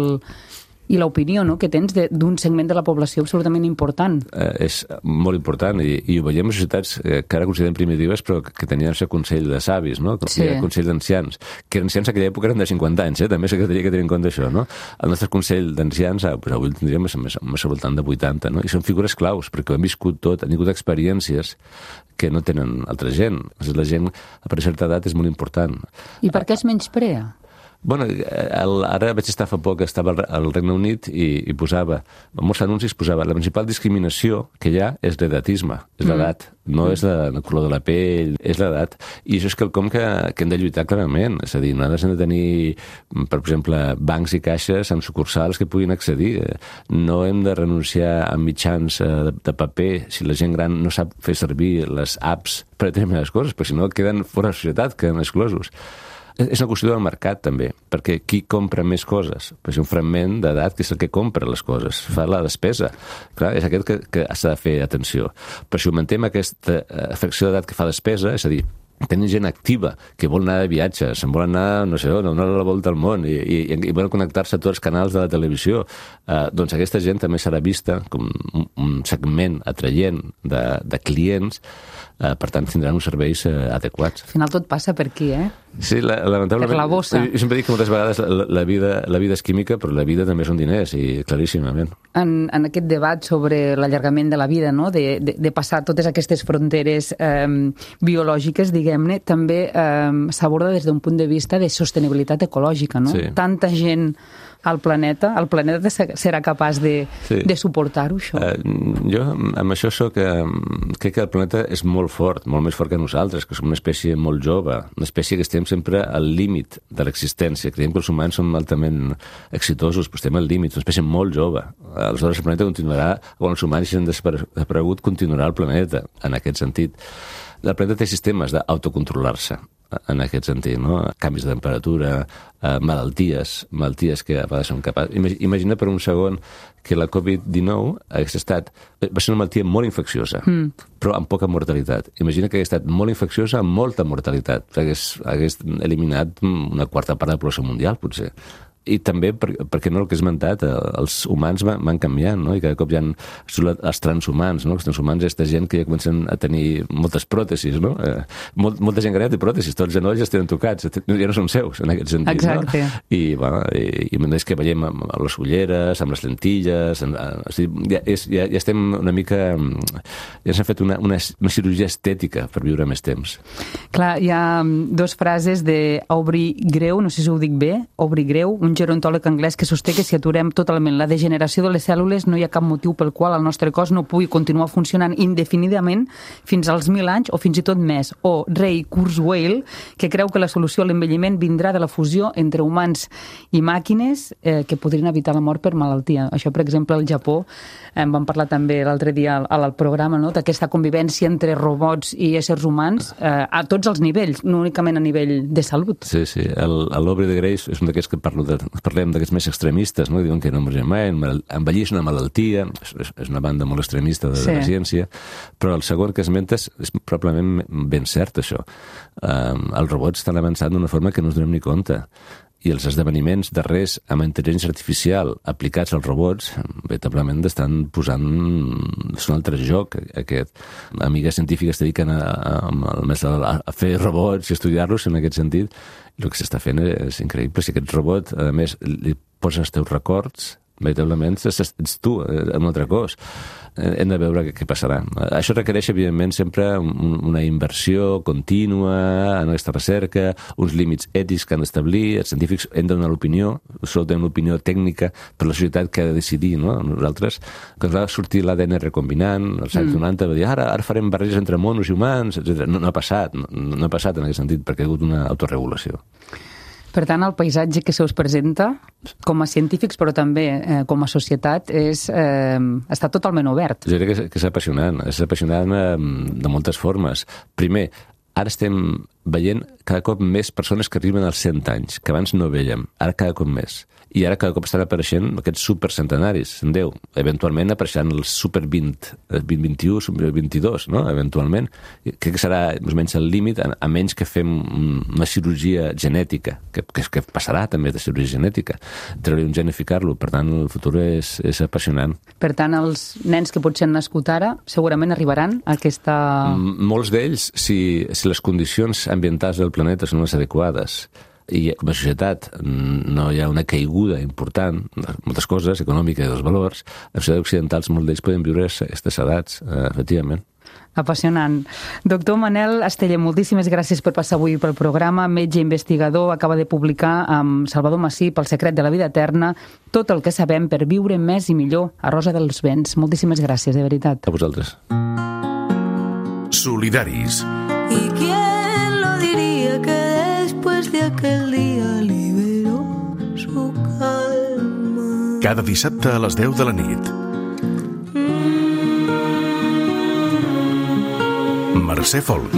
i l'opinió, no?, que tens d'un segment de la població absolutament important. Eh, és molt important i, i ho veiem en societats eh, que ara considerem primitives però que, que tenien el seu consell de savis, no? Sí. El consell d'ancians, que ancians en aquella època eren de cinquanta anys, eh? També s'ha de tenir en compte això, no? El nostre consell d'ancians, ah, pues avui el tindríem més, més, més al voltant de vuitanta, no? I són figures claus perquè han viscut tot, han tingut experiències que no tenen altra gent. La gent a per certa edat és molt important. I per què es menysprea? Bueno, el, ara vaig estar fa poc, estava al Regne Unit i, i posava, en molts anuncis posava, la principal discriminació que hi ha és l'edatisme, és l'edat, mm. no és la, el color de la pell, és l'edat. I això és quelcom que, que hem de lluitar clarament, és a dir, nosaltres hem de tenir, per exemple, bancs i caixes amb sucursals que puguin accedir. No hem de renunciar a mitjans de, de paper si la gent gran no sap fer servir les apps per a determinades coses, perquè si no queden fora de la societat, queden exclosos. És una qüestió del mercat, també, perquè qui compra més coses? Pues un fragment d'edat que és el que compra les coses, fa la despesa. Clar, és aquest que, que s'ha de fer atenció. Però si augmentem aquesta fracció d'edat que fa despesa, és a dir, tenen gent activa que vol anar de viatge, se'n vol anar, no sé on, anar a la volta al món i, i, i volen connectar-se a tots els canals de la televisió, eh, doncs aquesta gent també serà vista com un, un segment atraient de, de clients, eh, per tant tindran uns serveis eh, adequats. Al final tot passa per aquí, eh? Sí, la, lamentablement. Per la bossa. Jo sempre dic que moltes vegades la, la, vida, la vida és química, però la vida també són diners, i claríssimament. En, en aquest debat sobre l'allargament de la vida, no?, de, de, de passar totes aquestes fronteres eh, biològiques, diguem-ne, també eh, s'aborda des d'un punt de vista de sostenibilitat ecològica, no? Sí. Tanta gent al planeta, el planeta serà capaç de, sí. de suportar-ho, això? Uh, jo amb això soc, uh, crec que el planeta és molt fort, molt més fort que nosaltres, que som una espècie molt jove, una espècie que estem sempre al límit de l'existència. Creiem que els humans som altament exitosos, però estem al límit, una espècie molt jove. Aleshores el planeta continuarà, quan els humans s'han desaparegut, continuarà el planeta, en aquest sentit. El planeta té sistemes d'autocontrolar-se, en aquest sentit, no? Canvis de temperatura, eh, malalties, malalties que a vegades són capaces. Imagina per un segon que la covid dinou hagués estat, va ser una malaltia molt infecciosa, mm. però amb poca mortalitat. Imagina que hagués estat molt infecciosa amb molta mortalitat, hagués, hagués eliminat una quarta part de la població mundial, potser. I també, per, perquè no, el que he esmentat, els humans van, van canviant, no? I cada cop hi ha els transhumans, no? Els transhumans és aquesta gent que ja comencen a tenir moltes pròtesis, no? Eh, molt, molta gent gran té pròtesis, tots els genolls ja es tenen tocats, ja no són seus, en aquest sentit. Exacte. No? I, bueno, i, i és que veiem amb, amb les ulleres, amb les lentilles, amb, o sigui, ja, és, ja, ja estem una mica... Ja s'ha fet una, una, una cirurgia estètica per viure més temps. Clar, hi ha dos frases d'Aubrey Greu, no sé si ho dic bé, Aubrey Greu, un gerontòleg anglès que sosté que si aturem totalment la degeneració de les cèl·lules no hi ha cap motiu pel qual el nostre cos no pugui continuar funcionant indefinidament fins als mil anys o fins i tot més. O Ray Kurzweil, que creu que la solució a l'envelliment vindrà de la fusió entre humans i màquines eh, que podrien evitar la mort per malaltia. Això, per exemple, al Japó, en vam parlar també l'altre dia al, al programa, no?, d'aquesta convivència entre robots i éssers humans eh, a tots els nivells, no únicament a nivell de salut. Sí, sí. L'Aubrey de Grey és un d'aquests que parlo de parlem d'aquests més extremistes, no? Diuen que no morirem mai, envellir és una malaltia, és una banda molt extremista de, sí. de la ciència, però el segon que esmentes és probablement ben cert, això. Um, els robots estan avançant d'una forma que no ens donem ni compte. I els esdeveniments darrers amb intel·ligència artificial aplicats als robots veritablement estan posant és un altre joc, aquest. Amigues científiques es dediquen a, a, a, a fer robots i estudiar-los en aquest sentit. I el que s'està fent és increïble. Si aquest robot, a més, li poses els teus records, veritablement ets tu, un altre cos. Hem de veure què passarà. Això requereix, evidentment, sempre una inversió contínua en aquesta recerca, uns límits ètics que han d'establir, els científics hem de donar l'opinió, sol tenim l'opinió tècnica, per la societat que ha de decidir, no? Nosaltres, quan va sortir l'A D N recombinant, als anys mm. noranta, va dir, ara, ara farem barreges entre monos i humans, etcètera. No, no ha passat, no, no ha passat en aquest sentit, perquè ha hagut una autorregulació. Per tant, el paisatge que se us presenta, com a científics, però també eh, com a societat, és, eh, està totalment obert. Jo crec que és, que és apassionant. És apassionant eh, de moltes formes. Primer, ara estem veient cada cop més persones que arriben als cent anys, que abans no veiem. Ara cada cop més. I ara cada cop estan apareixent aquests supercentenaris, en deu. Eventualment apareixeran els super vint, vint vint-i-u, super vint-i-dos, no? Eventualment. Crec que serà més o menys el límit, a, a menys que fem una cirurgia genètica, que, que, que passarà també de cirurgia genètica, treure un gen i ficar-lo. Per tant, el futur és, és apassionant. Per tant, els nens que potser han nascut ara segurament arribaran a aquesta... M molts d'ells, si, si les condicions ambientals del planeta són les adequades, i com a societat no hi ha una caiguda important, moltes coses, econòmica i dels valors, en societats occidentals molts d'ells poden viure a aquestes edats, eh, efectivament. Apassionant. Doctor Manel Esteller, moltíssimes gràcies per passar avui pel programa. Metge investigador, acaba de publicar amb Salvador Massip El secret de la vida eterna, tot el que sabem per viure més i millor a Rosa dels Vents. Moltíssimes gràcies, de veritat. A vosaltres. Solidaris. ¿Y quién lo diría que después de aquel día liberó su calma? Cada dissabte a les deu de la nit. Mercè Folk.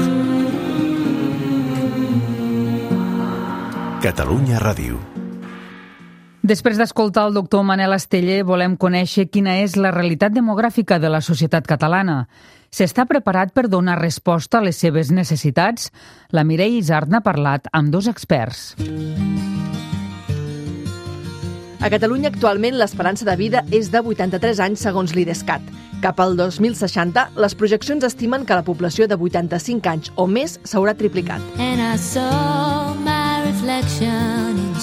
Catalunya Ràdio. Després d'escoltar el doctor Manel Esteller, volem conèixer quina és la realitat demogràfica de la societat catalana. S'està preparat per donar resposta a les seves necessitats? La Mireia Isart n'ha parlat amb dos experts. A Catalunya actualment l'esperança de vida és de vuitanta-tres anys segons l'Idescat. Cap al dos mil seixanta, les projeccions estimen que la població de vuitanta-cinc anys o més s'haurà triplicat. And I saw my reflection in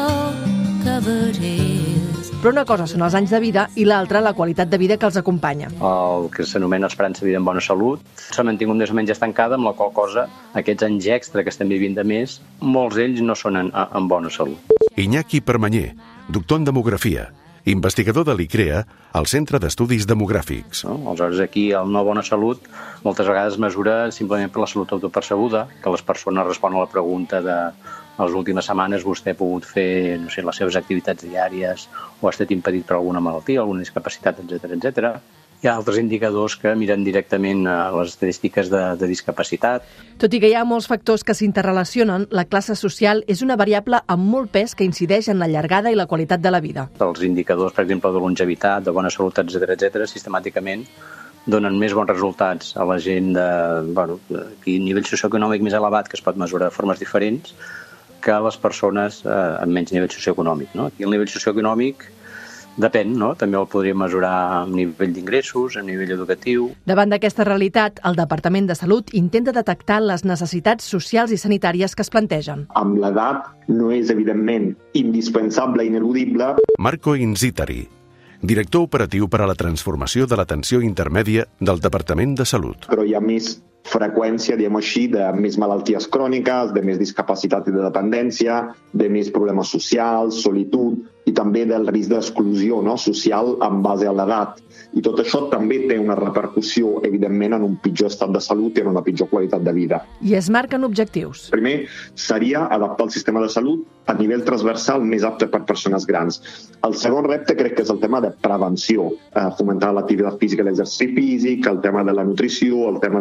snow-covered hills. Però una cosa són els anys de vida i l'altra la qualitat de vida que els acompanya. El que s'anomena esperança de vida en bona salut s'ha mantingut més o menys estancada, amb la qual cosa aquests anys extra que estem vivint de més, molts d'ells no són en, en bona salut. Iñaki Permanyer, doctor en demografia, investigador de l'I CREA, al Centre d'Estudis Demogràfics. No? Aleshores, aquí el no bona salut moltes vegades mesura simplement per la salut autopercebuda, que les persones responen a la pregunta de les últimes setmanes vostè ha pogut fer, no sé, les seves activitats diàries o ha estat impedit per alguna malaltia, alguna discapacitat, etcètera, etcètera. Hi ha altres indicadors que miren directament a les estadístiques de, de discapacitat. Tot i que hi ha molts factors que s'interrelacionen, la classe social és una variable amb molt pes que incideix en la llargada i la qualitat de la vida. Els indicadors, per exemple, de longevitat, de bona salut, etcètera, etcètera, sistemàticament donen més bons resultats a la gent de, bueno, de nivell socioeconòmic més elevat, que es pot mesurar de formes diferents, que a les persones eh, amb menys nivell socioeconòmic. No? Aquí el nivell socioeconòmic depèn, no? També el podríem mesurar a nivell d'ingressos, a nivell educatiu. Davant d'aquesta realitat, el Departament de Salut intenta detectar les necessitats socials i sanitàries que es plantegen. Amb l'edat no és, evidentment, indispensable i ineludible. Marco Inzitari, director operatiu per a la transformació de l'atenció intermèdia del Departament de Salut. Però hi ha més freqüència, diguem així, de més malalties cròniques, de més discapacitat i de dependència, de més problemes socials, solitud i també del risc d'exclusió, no?, social en base a l'edat. I tot això també té una repercussió, evidentment, en un pitjor estat de salut i en una pitjor qualitat de vida. I es marquen objectius. Primer, seria adaptar el sistema de salut a nivell transversal més apte per persones grans. El segon repte crec que és el tema de prevenció, eh, fomentar l'activitat física i l'exercici físic, el tema de la nutrició, el tema de dormir bé,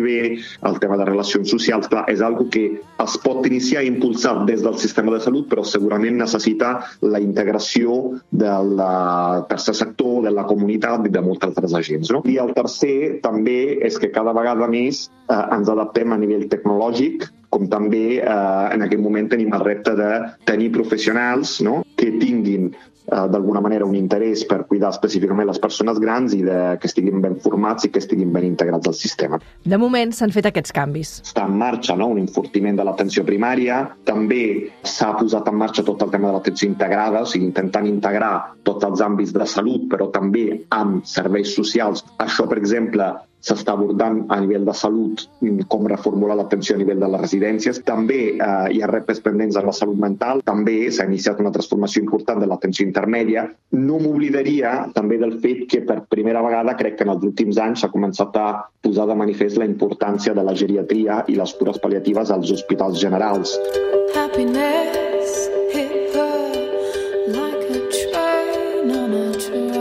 bé, el tema de relacions socials, clar, és algo que es pot iniciar i impulsar des del sistema de salut, però segurament necessita la integració del tercer sector, de la comunitat i de molts altres agents. No? I el tercer també és que cada vegada més eh, ens adaptem a nivell tecnològic, com també eh, en aquest moment tenim el repte de tenir professionals, no?, que tinguin d'alguna manera un interès per cuidar específicament les persones grans i de, que estiguin ben formats i que estiguin ben integrats al sistema. De moment s'han fet aquests canvis. Està en marxa, no?, un enfortiment de l'atenció primària, també s'ha posat en marxa tot el tema de l'atenció integrada, o sigui, intentant integrar tots els àmbits de salut, però també amb serveis socials. Això, per exemple, s'està abordant a nivell de salut com reformular l'atenció a nivell de les residències. També eh, hi ha reptes pendents en la salut mental. També s'ha iniciat una transformació important de l'atenció intermèdia. No m'oblidaria també del fet que per primera vegada crec que en els últims anys s'ha començat a posar de manifest la importància de la geriatria i les cures pal·liatives als hospitals generals. Happiness hit her like a train on a track.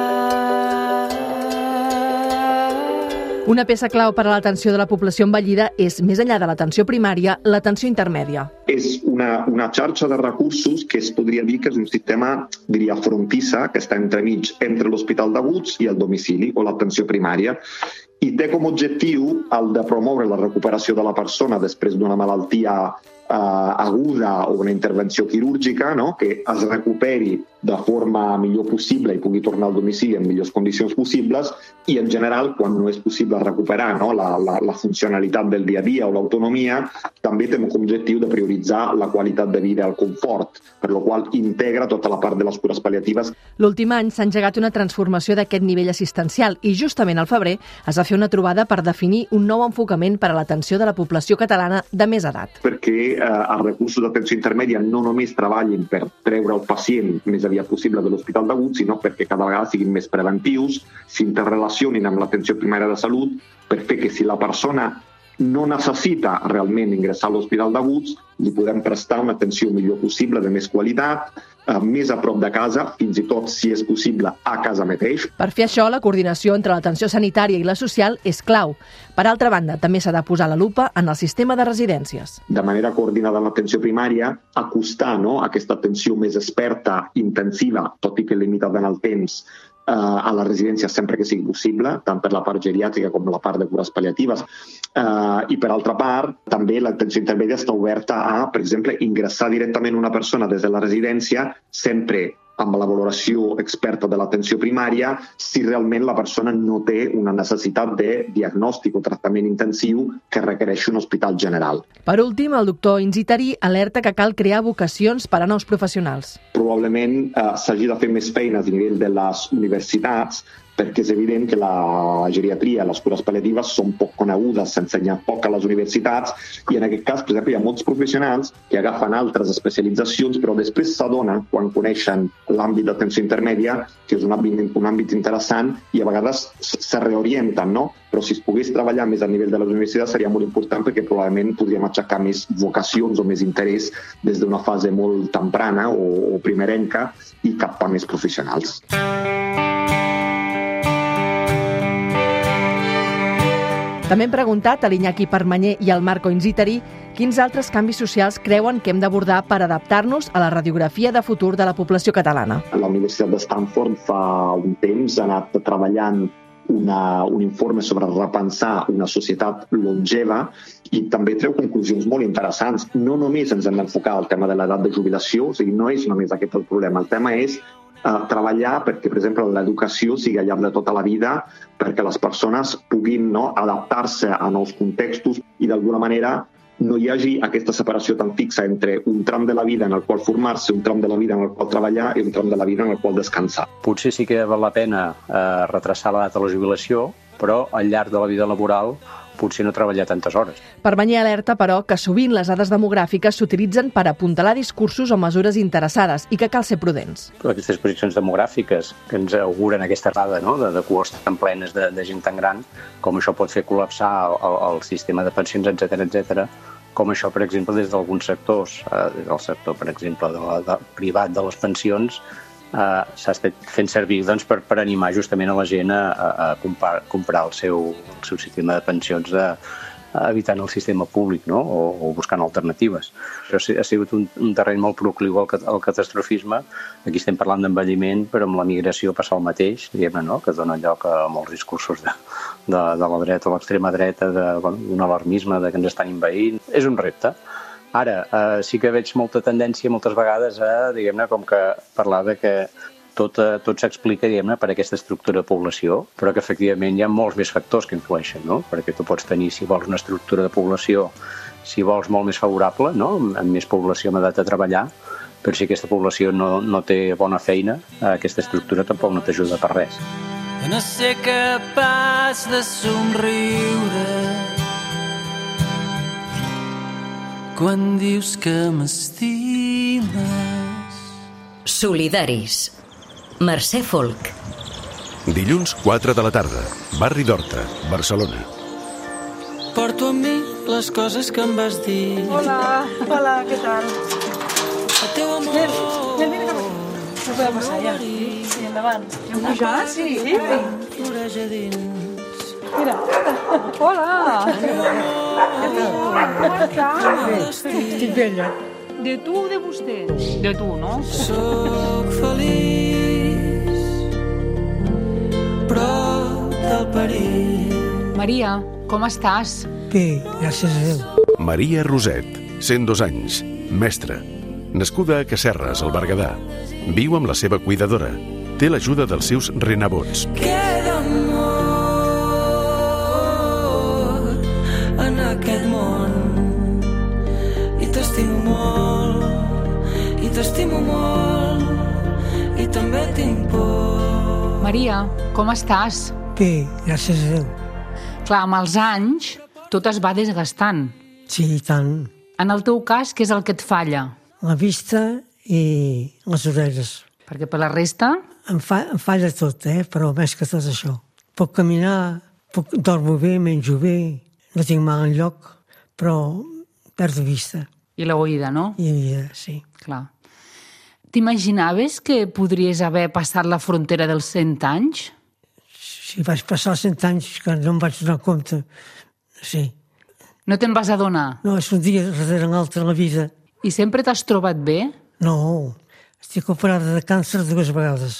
Una peça clau per a l'atenció de la població envellida és, més enllà de l'atenció primària, l'atenció intermèdia. És una, una xarxa de recursos que es podria dir que és un sistema, diria, frontissa, que està entremig entre l'hospital d'aguts i el domicili o l'atenció primària, i té com a objectiu el de promoure la recuperació de la persona després d'una malaltia eh, aguda o una intervenció quirúrgica, no?, que es recuperi de forma millor possible i pugui tornar al domicili en millors condicions possibles, i en general, quan no és possible recuperar, no?, la, la, la funcionalitat del dia a dia o l'autonomia, també té com a objectiu de prioritzar la qualitat de vida i el confort, per la qual integra tota la part de les cures pal·liatives. L'últim any s'ha engegat una transformació d'aquest nivell assistencial i justament al febrer es va fer una trobada per definir un nou enfocament per a l'atenció de la població catalana de més edat. Perquè eh, els recursos d'atenció intermèdia no només treballin per treure el pacient més aviat possible de l'hospital d'aguts, sinó perquè cada vegada siguin més preventius, s'interrelacionin amb l'atenció primària de salut, per fer que si la persona no necessita realment ingressar a l'hospital d'aguts, li podem prestar una atenció millor possible, de més qualitat, eh, més a prop de casa, fins i tot, si és possible, a casa mateix. Per fer això, la coordinació entre l'atenció sanitària i la social és clau. Per altra banda, també s'ha de posar la lupa en el sistema de residències. De manera coordinada amb l'atenció primària, acostar, no?, aquesta atenció més experta, intensiva, tot i que limitada en el temps, a la residència sempre que sigui possible, tant per la part geriàtrica com la part de cures pal·liatives. Uh, I per altra part, també l'atenció intermèdia està oberta a, per exemple, ingressar directament una persona des de la residència, sempre amb la valoració experta de l'atenció primària, si realment la persona no té una necessitat de diagnòstic o tractament intensiu que requereixi un hospital general. Per últim, el doctor Inzitari alerta que cal crear vocacions per a nous professionals. Probablement eh, s'hagi de fer més feines a nivell de les universitats, perquè és evident que la geriatria, les cures pal·liatives són poc conegudes, s'ensenya poc a les universitats, i en aquest cas, per exemple, hi ha molts professionals que agafen altres especialitzacions, però després s'adonen, quan coneixen l'àmbit d'atenció intermèdia, que és un àmbit, un àmbit interessant, i a vegades se reorienten, no? Però si es pogués treballar més a nivell de les universitats seria molt important, perquè probablement podríem aixecar més vocacions o més interès des d'una fase molt temprana o, o primerenca i captar més professionals. També hem preguntat a l'Iñaki Permanyer i al Marco Inzitari quins altres canvis socials creuen que hem d'abordar per adaptar-nos a la radiografia de futur de la població catalana. La Universitat de Stanford fa un temps ha anat treballant una, un informe sobre repensar una societat longeva i també treu conclusions molt interessants. No només ens hem d'enfocar al tema de l'edat de jubilació, o sigui, no és només aquest el problema. El tema és Uh, treballar perquè, per exemple, l'educació sigui al llarg de tota la vida, perquè les persones puguin, no, adaptar-se a nous contextos i d'alguna manera no hi hagi aquesta separació tan fixa entre un tram de la vida en el qual formar-se, un tram de la vida en el qual treballar i un tram de la vida en el qual descansar. Potser sí que val la pena eh, retrasar l'edat de la jubilació, però al llarg de la vida laboral potser no treballar tantes hores. Permanyer alerta, però, que sovint les dades demogràfiques s'utilitzen per apuntalar discursos o mesures interessades i que cal ser prudents. Aquestes projeccions demogràfiques que ens auguren aquesta errada, no?, de, de cohorts tan plenes de, de gent tan gran, com això pot fer col·lapsar el, el, el sistema de pensions, etcètera, etcètera, com això, per exemple, des d'alguns sectors, eh, des del sector, per exemple, de la, de, privat de les pensions, uh, s'ha estat fent servir doncs, per, per animar justament a la gent a, a, a comprar, comprar el, seu, el seu sistema de pensions de, evitant el sistema públic, no? o, o buscant alternatives. Això ha sigut un, un terreny molt procliu al, al catastrofisme. Aquí estem parlant d'envelliment, però amb la migració passa el mateix, diguem-ne, no? Que dona lloc a molts discursos de, de, de la dreta, a l'extrema dreta, d'un bueno, alarmisme, de que ens estan envaint. És un repte. Ara, eh, sí que veig molta tendència moltes vegades a, diguem-ne, com que parlar de que tot, tot s'explica, diguem-ne, per aquesta estructura de població, però que efectivament hi ha molts més factors que influeixen, no? Perquè tu pots tenir, si vols una estructura de població, si vols molt més favorable, no? Amb més població amb edat a treballar, però si aquesta població no, no té bona feina, aquesta estructura tampoc no t'ajuda per res. No ser capaç de somriure quan dius que m'estimes. Solidaris. Mercè Folk. Dilluns, quatre de la tarda. Barri d'Horta, Barcelona. Porto amb mi les coses que em vas dir. Hola, hola, què tal? El teu amor. Nen, nen, vine cap aquí. No podem passar ja. Sí, endavant. Hem pujat? Sí. Floreja dins. Mira. Hola. Què tal? Com estàs? Estic bella. De tu o de vostè? De tu, no? Soc feliç, prop del perill. Maria, com estàs? Bé, gràcies a Déu. Maria Roset, cent dos anys, mestra. Nascuda a Casserres, al Berguedà. Viu amb la seva cuidadora. Té l'ajuda dels seus renebots. Queda amor en aquest món i t'estimo molt, i t'estimo molt, i també tinc por. Maria, com estàs? Bé, gràcies a Déu. Clar, amb els anys, tot es va desgastant. Sí, i tant. En el teu cas, què és el que et falla? La vista i les orelles. Perquè per la resta... Em, fa, em falla tot, eh? Però més que tot això. Puc caminar, puc dormo bé, menjo bé, no tinc mal enlloc, però perdo vista. I l'oïda, no? I l'oïda, sí. Clar. T'imaginaves que podries haver passat la frontera dels cent anys? Si vaig passar cent anys que no em vaig donar compte, sí. No te'n vas adonar? No, és un dia darrere l'altre a la vida. I sempre t'has trobat bé? No, estic operada de càncer dues vegades.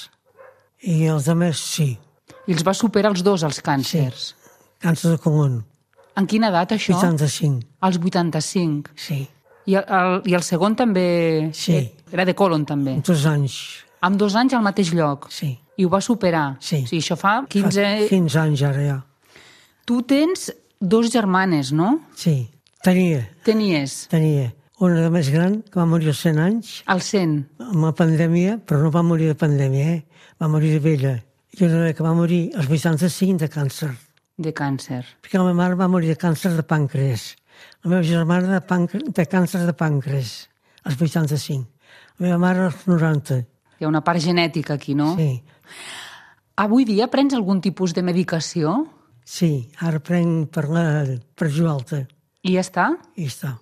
I els altres, sí. I els vas superar els dos, els càncers? Sí, càncer de colon. En quina edat, això? vuitanta-cinc. Als vuitanta-cinc? Sí. I el, i el segon també... Sí. Era de colon, també? Amb dos anys. Amb dos anys al mateix lloc? Sí. I ho va superar? Sí. O sigui, això fa quinze... Fa quinze anys ara, ja. Tu tens dos germanes, no? Sí. Tenia. Tenies? Tenia. Una de més gran, que va morir als cent anys. Als cent? Amb la pandèmia, però no va morir de pandèmia, eh? Va morir de vella. I una que va morir als vuitanta-cinc de càncer. De càncer. Perquè la meva mare va morir de càncer de pàncreas. La meva germana de, pàncre... de càncer de pàncreas, als vuitanta-cinc. La meva mare als noranta. Hi ha una part genètica aquí, no? Sí. Avui dia prens algun tipus de medicació? Sí, ara prenc per la pressió alta. I ja està? I està.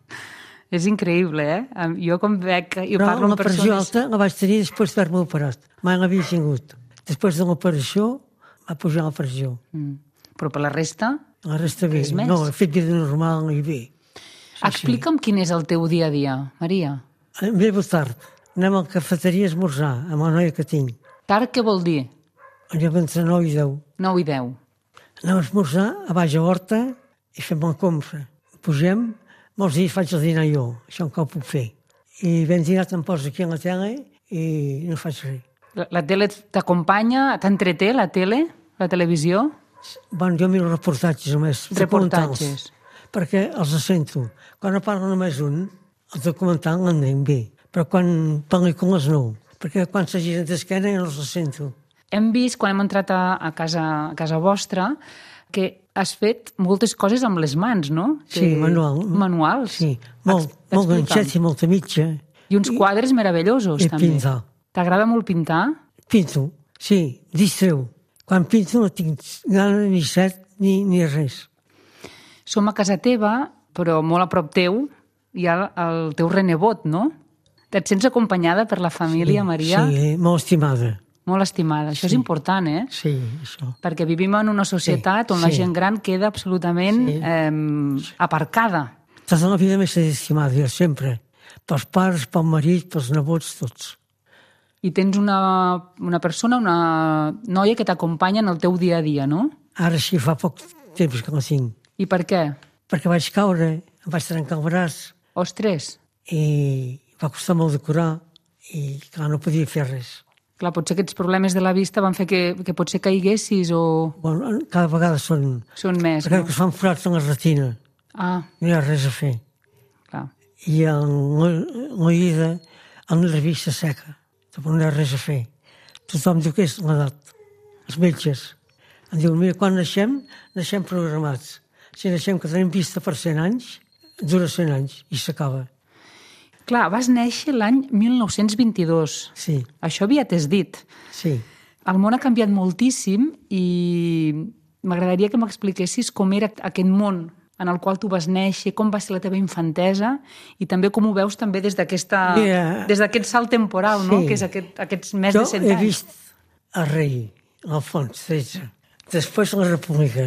És increïble, eh? Jo com veig... Jo Però parlo la amb pressió persones... alta la vaig tenir després d'haver-me operat. Mai l'havia tingut. Després de l'operació va pujar la pressió. Mm. Però per la resta? La resta bé. Res més? No, he fet vida normal i bé. Sí, Explica'm sí. Quin és el teu dia a dia, Maria. Em llevo tard. Anem a la cafeteria a esmorzar, amb la noia que tinc. Tard què vol dir? Anem entre nou i deu. Nou i deu. Anem a esmorzar a baix a Horta i fem la compra. Pugem, molts dies faig el dinar jo, això encara ho puc fer. I ben dinat em poso aquí a la tele i no faig res. La, la tele t'acompanya, t'entreté la tele, la televisió? Bueno, jo miro reportatges només. Reportatges. Perquè els sento. Quan no parlo només un, el documental l'entenc bé. Però quan pel·lícules no. Perquè quan se giren d'esquena no els sento. Hem vist, quan hem entrat a, a, casa, a casa vostra, que has fet moltes coses amb les mans, no? Que... Sí, manual. Manuals. Sí, molt, molt ganxet i molta mitja. I uns quadres I, meravellosos, i també. I pintar. T'agrada molt pintar? Pinto, sí, distreu. Quan pinto no tinc gana ni set ni, ni res. Som a casa teva, però molt a prop teu hi ha el teu renebot, no? Et sents acompanyada per la família, sí, Maria? Sí, molt estimada. Molt estimada. Això Sí. és important, eh? Sí, això. Perquè vivim en una societat Sí, on la sí. gent gran queda absolutament Sí. eh, aparcada. Tota la vida m'he estat estimada, jo sempre. Pels pares, pel marit, pels nebots, tots. I tens una, una persona, una noia que t'acompanya en el teu dia a dia, no? Ara sí, fa poc temps que la tinc. I per què? Perquè vaig caure, em vaig trencar el braç. Ostres! I va costar molt de curar i, clar, no podia fer res. Clar, potser aquests problemes de la vista van fer que, que potser caiguessis o... Bueno, cada vegada són... Són més, perquè no? que es fan forats en la retina. Ah. No hi ha res a fer. Clar. I en l'oïda, en la vista seca. Tampoc no hi ha res a fer. Tothom diu que és l'edat. Els metges. Em diuen, mira, quan naixem, naixem programats. Si naixem que tenim vista per cent anys, dura cent anys i s'acaba. Clar, vas néixer l'any mil nou-cents vint-i-dos. Sí. Això havia t'has dit. Sí. El món ha canviat moltíssim i m'agradaria que m'expliquessis com era aquest món en el qual tu vas néixer, com va ser la teva infantesa i també com ho veus també des d'aquesta Mira, des d'aquest salt temporal, no? sí. Que és aquest, aquests més jo de cent he anys. vist el rei, l'Alfons tretze. Després la república.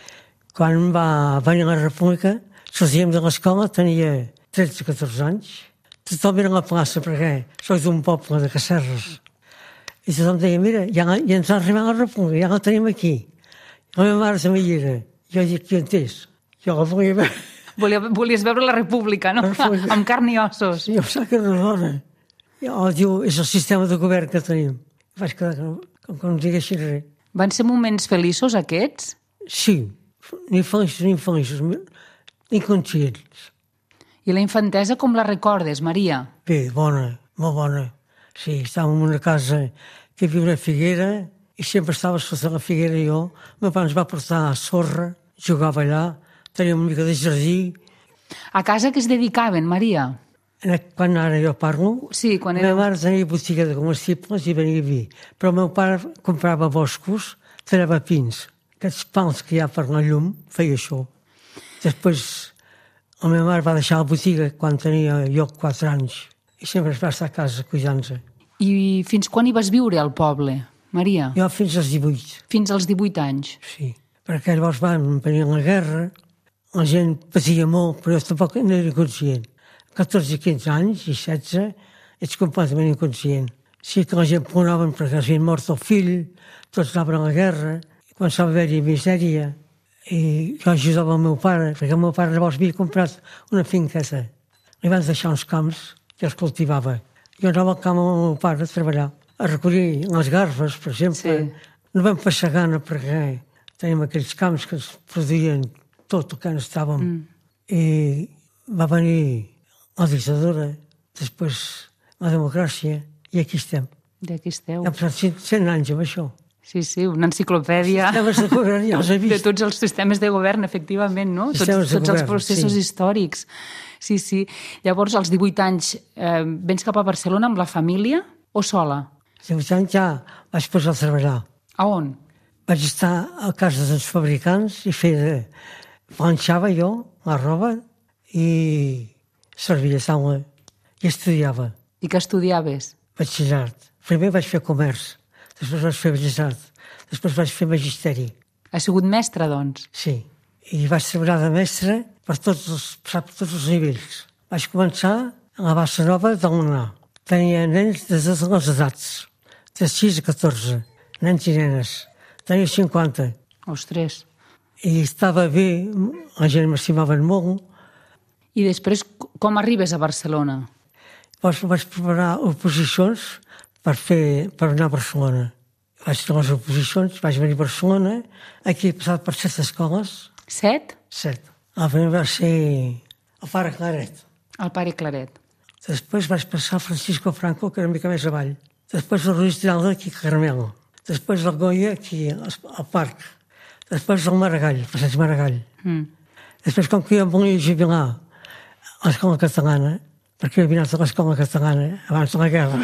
Quan va venir la república, sortíem de l'escola, tenia tretze o catorze anys. Tothom era a la plaça, perquè soc d'un poble de Casserres. I tothom deia, mira, ja, ja ens ha arribat la república, ja la tenim aquí. La meva mare també hi era. Jo dic, qui entès? Jo la volia veure. Volia, volies veure la república, no? República. Amb carn i ossos. Sí, jo em sap que era una dona. Jo, diu, és el sistema de govern que tenim. Vaig quedar com, com que no em diguessin res. Van ser moments feliços, aquests? Sí, ni feliços ni infeliços, inconscients. I la infantesa com la recordes, Maria? Bé, bona, molt bona. Sí, estàvem en una casa que hi havia una figuera i sempre estava sota la figuera jo. El meu pare ens va portar a sorra, jugava allà, teníem una mica de jardí. A casa que es dedicaven, Maria? Quan ara jo parlo, sí, quan era... era... la meva mare tenia botiga de comestibles i venia vi. Però el meu pare comprava boscos, tallava pins. Aquests pals que hi ha per la llum, feia això. Després, la meva mare va deixar la botiga quan tenia jo quatre anys i sempre es va estar a casa cuidant-se. I fins quan hi vas viure al poble, Maria? Jo fins als divuit. Fins als divuit anys? Sí, perquè llavors van venir la guerra, la gent patia molt, però jo tampoc no era inconscient. catorze, quinze anys i setze, ets completament inconscient. Sí que la gent plorava perquè havien mort el fill, tots anaven a la guerra, començava a haver-hi misèria, i jo ajudava el meu pare, perquè el meu pare llavors havia comprat una finqueta. Li van deixar uns camps i els cultivava. Jo anava al camp amb el meu pare a treballar, a recollir les garbes, per exemple. Sí. No vam passar gana perquè tenim aquells camps que ens produïen tot el que estàvem. Mm. I va venir la dictadura, després la democràcia, i aquí estem. I aquí esteu. Ha passat cent anys amb això. Sí, sí, una enciclopèdia de, govern, ja de tots els sistemes de govern, efectivament, no? Tots, tots govern, els processos sí. històrics. Sí, sí. Llavors, als divuit anys, eh, vens cap a Barcelona amb la família o sola? Als divuit anys ja vaig posar a treballar. A on? Vaig estar a casa dels fabricants i feia... planxava jo la roba i servia taula i estudiava. I què estudiaves? Batxillerat. Primer vaig fer comerç, després vaig fer batxillerat, després vaig fer magisteri. Has sigut mestre, doncs? Sí, i vaig treballar de mestre per tots els, per tots els nivells. Vaig començar a la Bassa Nova de l'Unar. Tenia nens de totes les edats, de sis a catorze, nens i nenes. Tenia cinquanta. Ostres. I estava bé, la gent m'estimava molt. I després, com arribes a Barcelona? Llavors vaig preparar oposicions per, fer, per anar a Barcelona. Vaig fer les oposicions, vaig venir a Barcelona, aquí he passat per set escoles. Set? Set. La primera va ser el Pare Claret. El Pare Claret. Després vaig passar a Francisco Franco, que era una mica més avall. Després el Ruiz de Alda, aquí a Carmel. Després el Goya, aquí al parc. Després el Maragall, el passeig Maragall. Mm. Després, com que jo em volia jubilar a l'escola catalana, perquè havia anat a l'escola catalana abans de la guerra,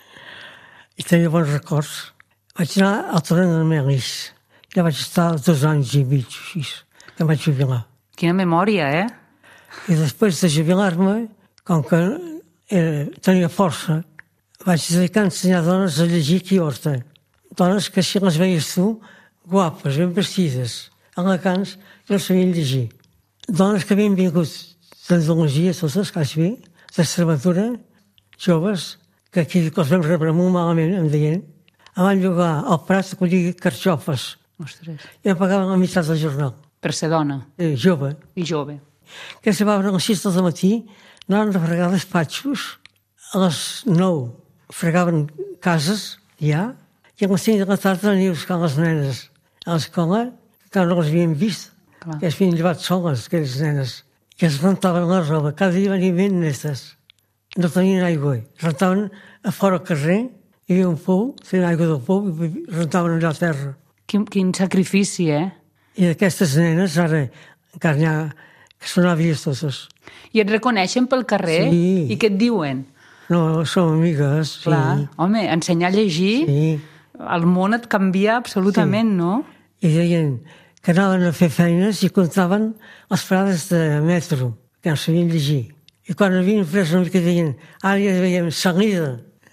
i tenia bons records, vaig anar al torrent de Melis. Ja vaig estar dos anys i mig, així, que em vaig jubilar. Quina memòria, eh? I després de jubilar-me, com que era, tenia força. Vaig dedicar a ensenyar dones a llegir aquí a Horta. Dones que si les veies tu, guapes, ben vestides, elegants, i les sabien llegir. Dones que havien vingut d'Andalusia, totes, quasi bé, d'Extremadura, joves, que aquí els vam rebre molt malament, em deien. Em van llogar al Prat a collir carxofes. Ostres. I em pagaven la meitat del jornal. Per ser dona. Eh, jove. I jove. Que se va a les sis del matí, anaven a fregar despatxos, a les nou fregaven cases, ja, i a les cinc de la tarda anaven a buscar les nenes a l'escola, que no les havien vist, Clar. que es havien llevat soles, aquelles nenes, que es rentaven la roba. Cada dia venien ben netes. No tenien aigua. Rentaven a fora al carrer, hi havia un pou, tenien aigua del pou, i rentaven allà a terra. Quin, quin sacrifici, eh? I d'aquestes nenes, ara, encara n'hi ha que són àvies totes. I et reconeixen pel carrer? Sí. I què et diuen? No, som amigues, sí. Clar. Home, ensenyar a llegir, sí. El món et canvia absolutament, sí. No? I deien que anaven a fer feines i contaven les parades de metro, que no sabien llegir. I quan havien pres una mica deien, ara ja veiem salida.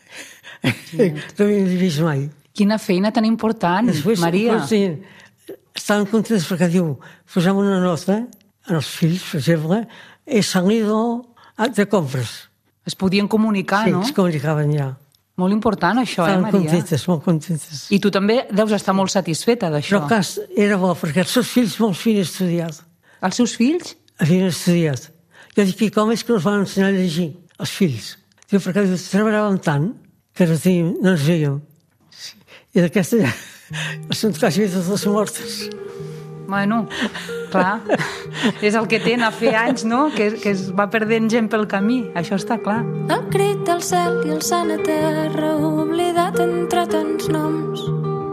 Sí. No havien vist mai. Quina feina tan important, Després, Maria. Després deien, estaven contents perquè diu, posem una nota en els fills, per exemple, he salido de compres. Es podien comunicar, sí, no? Sí, es comunicaven ja. Molt important, això, estaven eh, Maria? Estaven contentes, molt contentes. I tu també deus estar molt satisfeta d'això. Però el cas era bo, perquè els seus fills molts havien estudiat. Els seus fills? Havien estudiat. Jo dic, i com és que nos van ensenyar a llegir? Els fills. Diu, perquè treballàvem tant que no, tenim, no ens veiem. I d'aquesta ja són quasi totes mortes. Bueno, clar, és el que té anar a fer anys, no? Que, que es va perdent gent pel camí, això està clar. El crit del cel i el sant a terra, oblidat entre tants noms.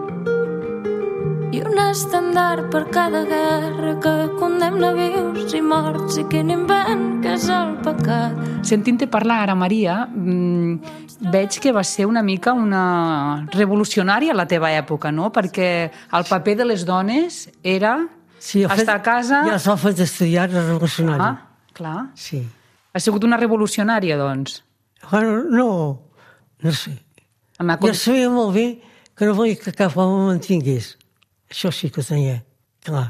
I un estendard per cada guerra que condemna vius i morts i quin invent que és el pecat. Sentint-te parlar ara, Maria, mmm, veig que va ser una mica una revolucionària a la teva època, no? Perquè el paper de les dones era sí, estar fet, a casa... Ja s'ha fet estudiar la revolucionària. Ah, clar. Sí. Ha sigut una revolucionària, doncs? Bueno, no, no sé. Jo sabia molt bé que no volia que cap home mantingués. Això sí que ho tenia, clar.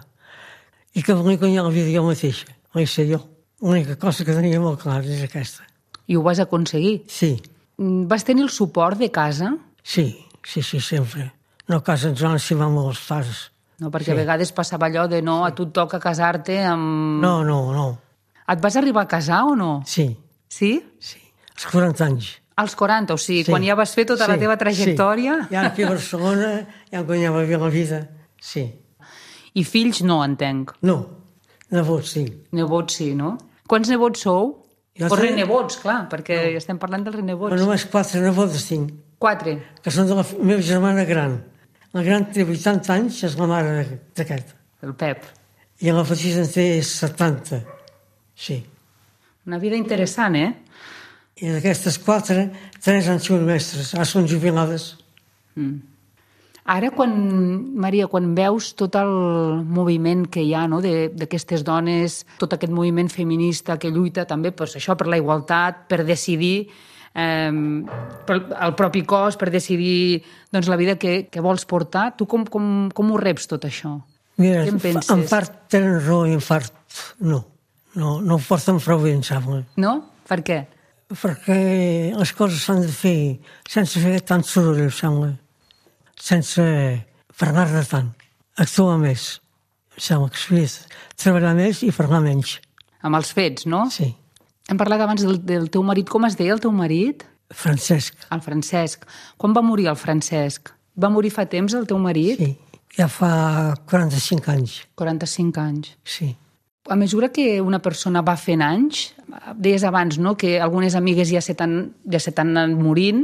I que volia guanyar la vida jo mateixa. Volia ser jo. L'única cosa que tenia molt clara és aquesta. I ho vas aconseguir? Sí. Vas tenir el suport de casa? Sí, sí, sí, sempre. No a casa ens van estimar molt els pares. No, perquè sí. A vegades passava allò de no, a tu et toca casar-te amb... No, no, no. Et vas arribar a casar o no? Sí. Sí? Sí. Als quaranta anys. Als quaranta, o sigui, sí. Quan ja vas fer tota sí. la teva trajectòria... Sí. Ja aquí a Barcelona ja em guanyava bé la vida. Sí. I fills no, entenc. No, nebots sí. Nebots sí, no? Quants nebots sou? Jo o ten... renebots, clar, perquè no. Estem parlant dels renebots. Però només quatre nebots tinc. Quatre? Que són de la meva germana gran. La gran té vuitanta anys, és la mare d'aquest. El Pep. I la petita en té setanta. Sí. Una vida interessant, eh? I d'aquestes quatre, tres han sigut mestres, ara són jubilades. Mm. Ara, quan, Maria, quan veus tot el moviment que hi ha, no?, d'aquestes dones, tot aquest moviment feminista que lluita també pues, això, per la igualtat, per decidir eh, per el propi cos, per decidir doncs, la vida que, que vols portar, tu com, com, com ho reps tot això? Mira, què en penses? En part tenen raó i en part no. No, no ho porten prou bé, em sembla. No? Per què? Perquè les coses s'han de fer sense fer tant soroll, em sembla. Sense parlar-ne tant. Actuar més. Em sembla que s'hauria de treballar més i parlar menys. Amb els fets, no? Sí. Hem parlat abans del, del teu marit. Com es deia el teu marit? Francesc. El Francesc. Quan va morir el Francesc? Va morir fa temps el teu marit? Sí, ja fa quaranta-cinc anys. quaranta-cinc anys. Sí. A mesura que una persona va fent anys, deies abans, no?, que algunes amigues ja se t'han ja se t'han anat morint,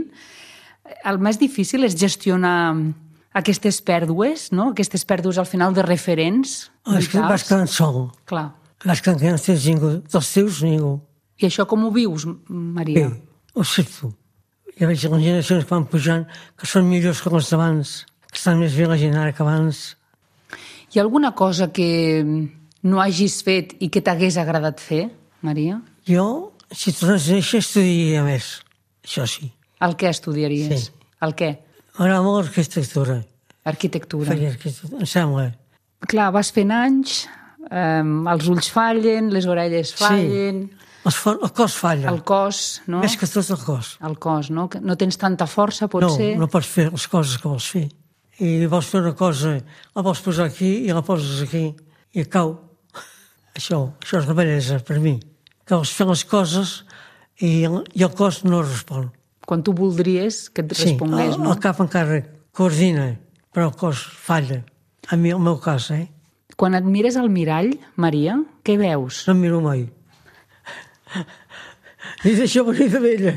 el més difícil és gestionar aquestes pèrdues, no?, aquestes pèrdues al final de referents. És que vas quedant sol. Clar. Vas quedant que no tens ningú, dels teus ningú. I això com ho vius, Maria? Bé, ho sé tu. Ja veig les generacions que van pujant, que són millors que les d'abans, que estan més bé la gent ara que abans. Hi ha alguna cosa que no hagis fet i que t'hagués agradat fer, Maria? Jo Si tornés a néixer, estudiaria més. Això sí. El què estudiaries? Sí. El què? M'agrada molt l'arquitectura. Arquitectura. Feia arquitectura, em sembla. Clar, vas fent anys, eh, els ulls fallen, les orelles fallen... Sí. El, el cos falla. El cos, no? Més que tot el cos. El cos, no? Que no tens tanta força, No, potser? no pots fer les coses que vols fer. I vols fer una cosa, la vols posar aquí i la poses aquí i cau. Això, això és la bellesa per mi. Que vols fer les coses i, i el cos no respon. Quan tu voldries que et respongués, sí, no? El cap encara coordina, però el cos falla. A mi, el meu cas, eh? Quan et mires al mirall, Maria, què veus? No em miro mai. I d'això venir de vella.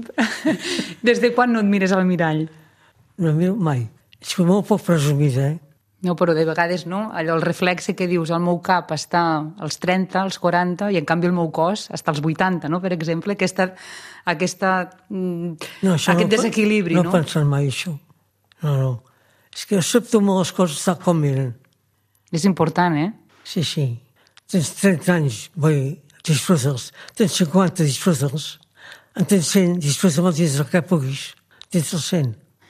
Des de quan no et mires al mirall? No em miro mai. És que molt poc presumida, eh? No, però de vegades no. Allò, el reflexe que dius, el meu cap està als trenta, als quaranta, i en canvi el meu cos està als vuitanta, no? Per exemple, aquesta, aquesta, no, aquest no, desequilibri, no? No he pensat mai això. No, no. És que accepto molt les coses tal com miren. És important, eh? Sí, sí. Tens trenta anys, vull disfruta'ls. Tens cinquanta, disfruta'ls. En tens cent, disfruta-me'ls dins el que puguis. Tens el cent.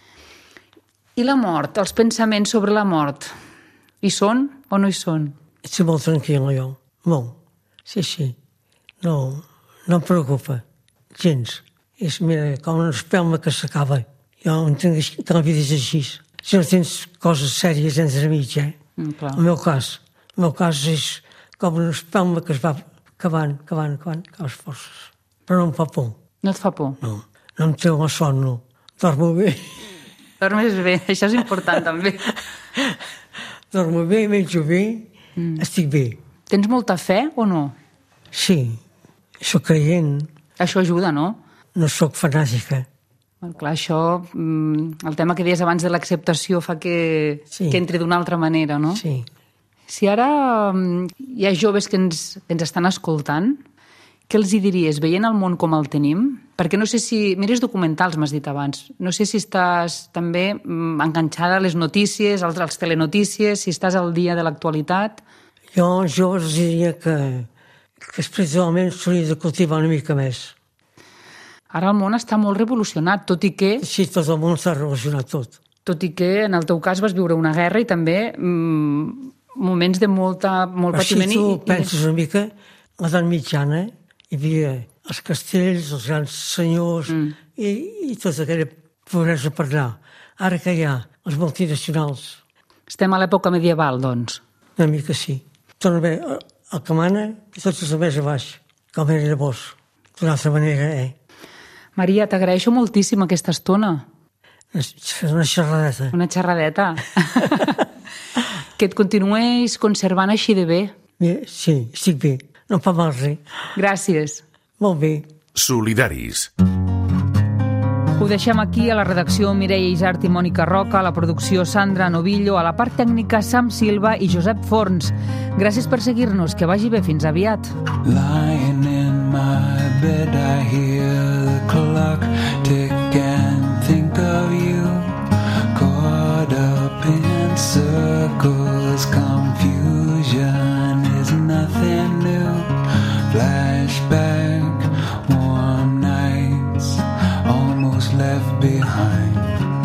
I la mort, els pensaments sobre la mort, hi són o no hi són? Estic molt tranquil·la, jo. Molt. Sí, sí. No, no em preocupa. Gens. És, mira, com una espelma que s'acaba. Jo entenc que la vida és així. Si no tens coses sèries entre mig, eh? Mm, clar. El meu cas. El meu cas és com una espelma que es va acabant, acabant, acabant, acabant les forces. Però no em fa por. No et fa por? No. No em treu el son, no. Dormo bé. Dormes bé, això és important també. Dormo bé, menjo bé, mm. estic bé. Tens molta fe o no? Sí, soc creient. Això ajuda, no? No sóc fanàtica. Bueno, clar, això, el tema que deies abans de l'acceptació fa que, sí. que entri d'una altra manera, no? Sí. Si ara hi ha joves que ens, que ens estan escoltant, què els hi diries, veient el món com el tenim? Perquè no sé si... Mires documentals, m'has dit abans. No sé si estàs també enganxada a les notícies, als, als telenotícies, si estàs al dia de l'actualitat. Jo als joves els diria que, que espiritualment s'hauria de cultivar una mica més. Ara el món està molt revolucionat, tot i que... Sí, tot el món s'ha revolucionat tot. Tot i que en el teu cas vas viure una guerra i també mmm, moments de molta, molt Però patiment. Si tu i, penses una mica, a l'edat mitjana, hi havia els castells, els grans senyors, mm. i, i tota aquella pobresa per allà. Ara que hi ha els multinacionals. Estem a l'època medieval, doncs. Una mica sí. Torna bé, el que mana, i tots els més a baix, com era llavors. D'una altra manera, eh? Maria, t'agraeixo moltíssim aquesta estona. Una xerradeta. Una xerradeta. Que et continués conservant així de bé. Sí, estic bé. No em fa mal res. Gràcies. Molt bé. Solidaris. Ho deixem aquí, a la redacció Mireia Isart i Mònica Roca, a la producció Sandra Novillo, a la part tècnica Sam Silva i Josep Forns. Gràcies per seguir-nos, que vagi bé, fins aviat. Lying in my bed I hear the clock tick and think of you, caught up in circles. Confusion is nothing new. Flashback, warm nights almost left behind.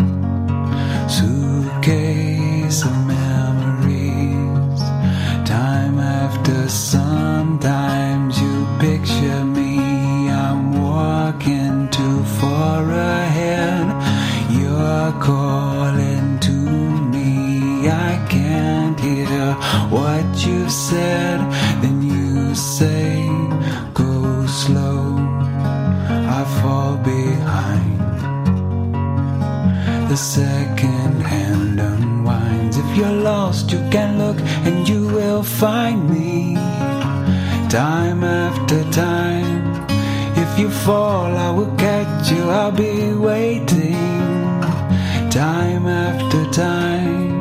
Suitcase of memories. Time after sometimes you picture me. I'm walking too far ahead. You're calling to me. I can't hear what you've said. Then you say, go slow, I fall behind. The second hand unwinds. If you're lost, you can look and you will find me. Time after time. If you fall, I will catch you, I'll be waiting. Time after time.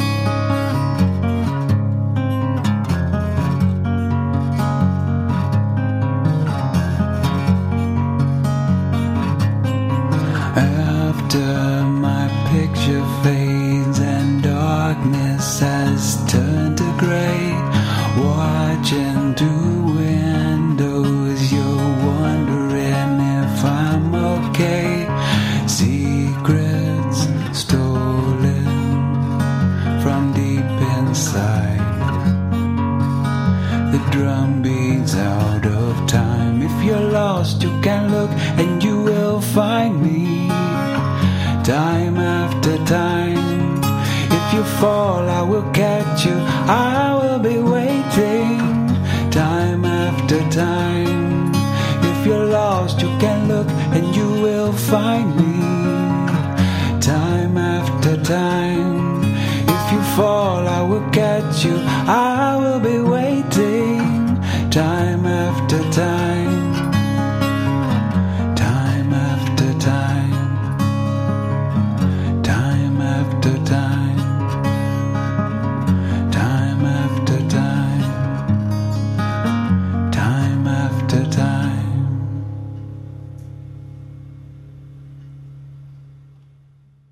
After my picture fades and darkness has turned to gray, watching through windows, you're wondering you fall, I will catch you. I will be waiting time after time. If you're lost, you can look and you will find me time after time. If you fall, I will catch you. I will be waiting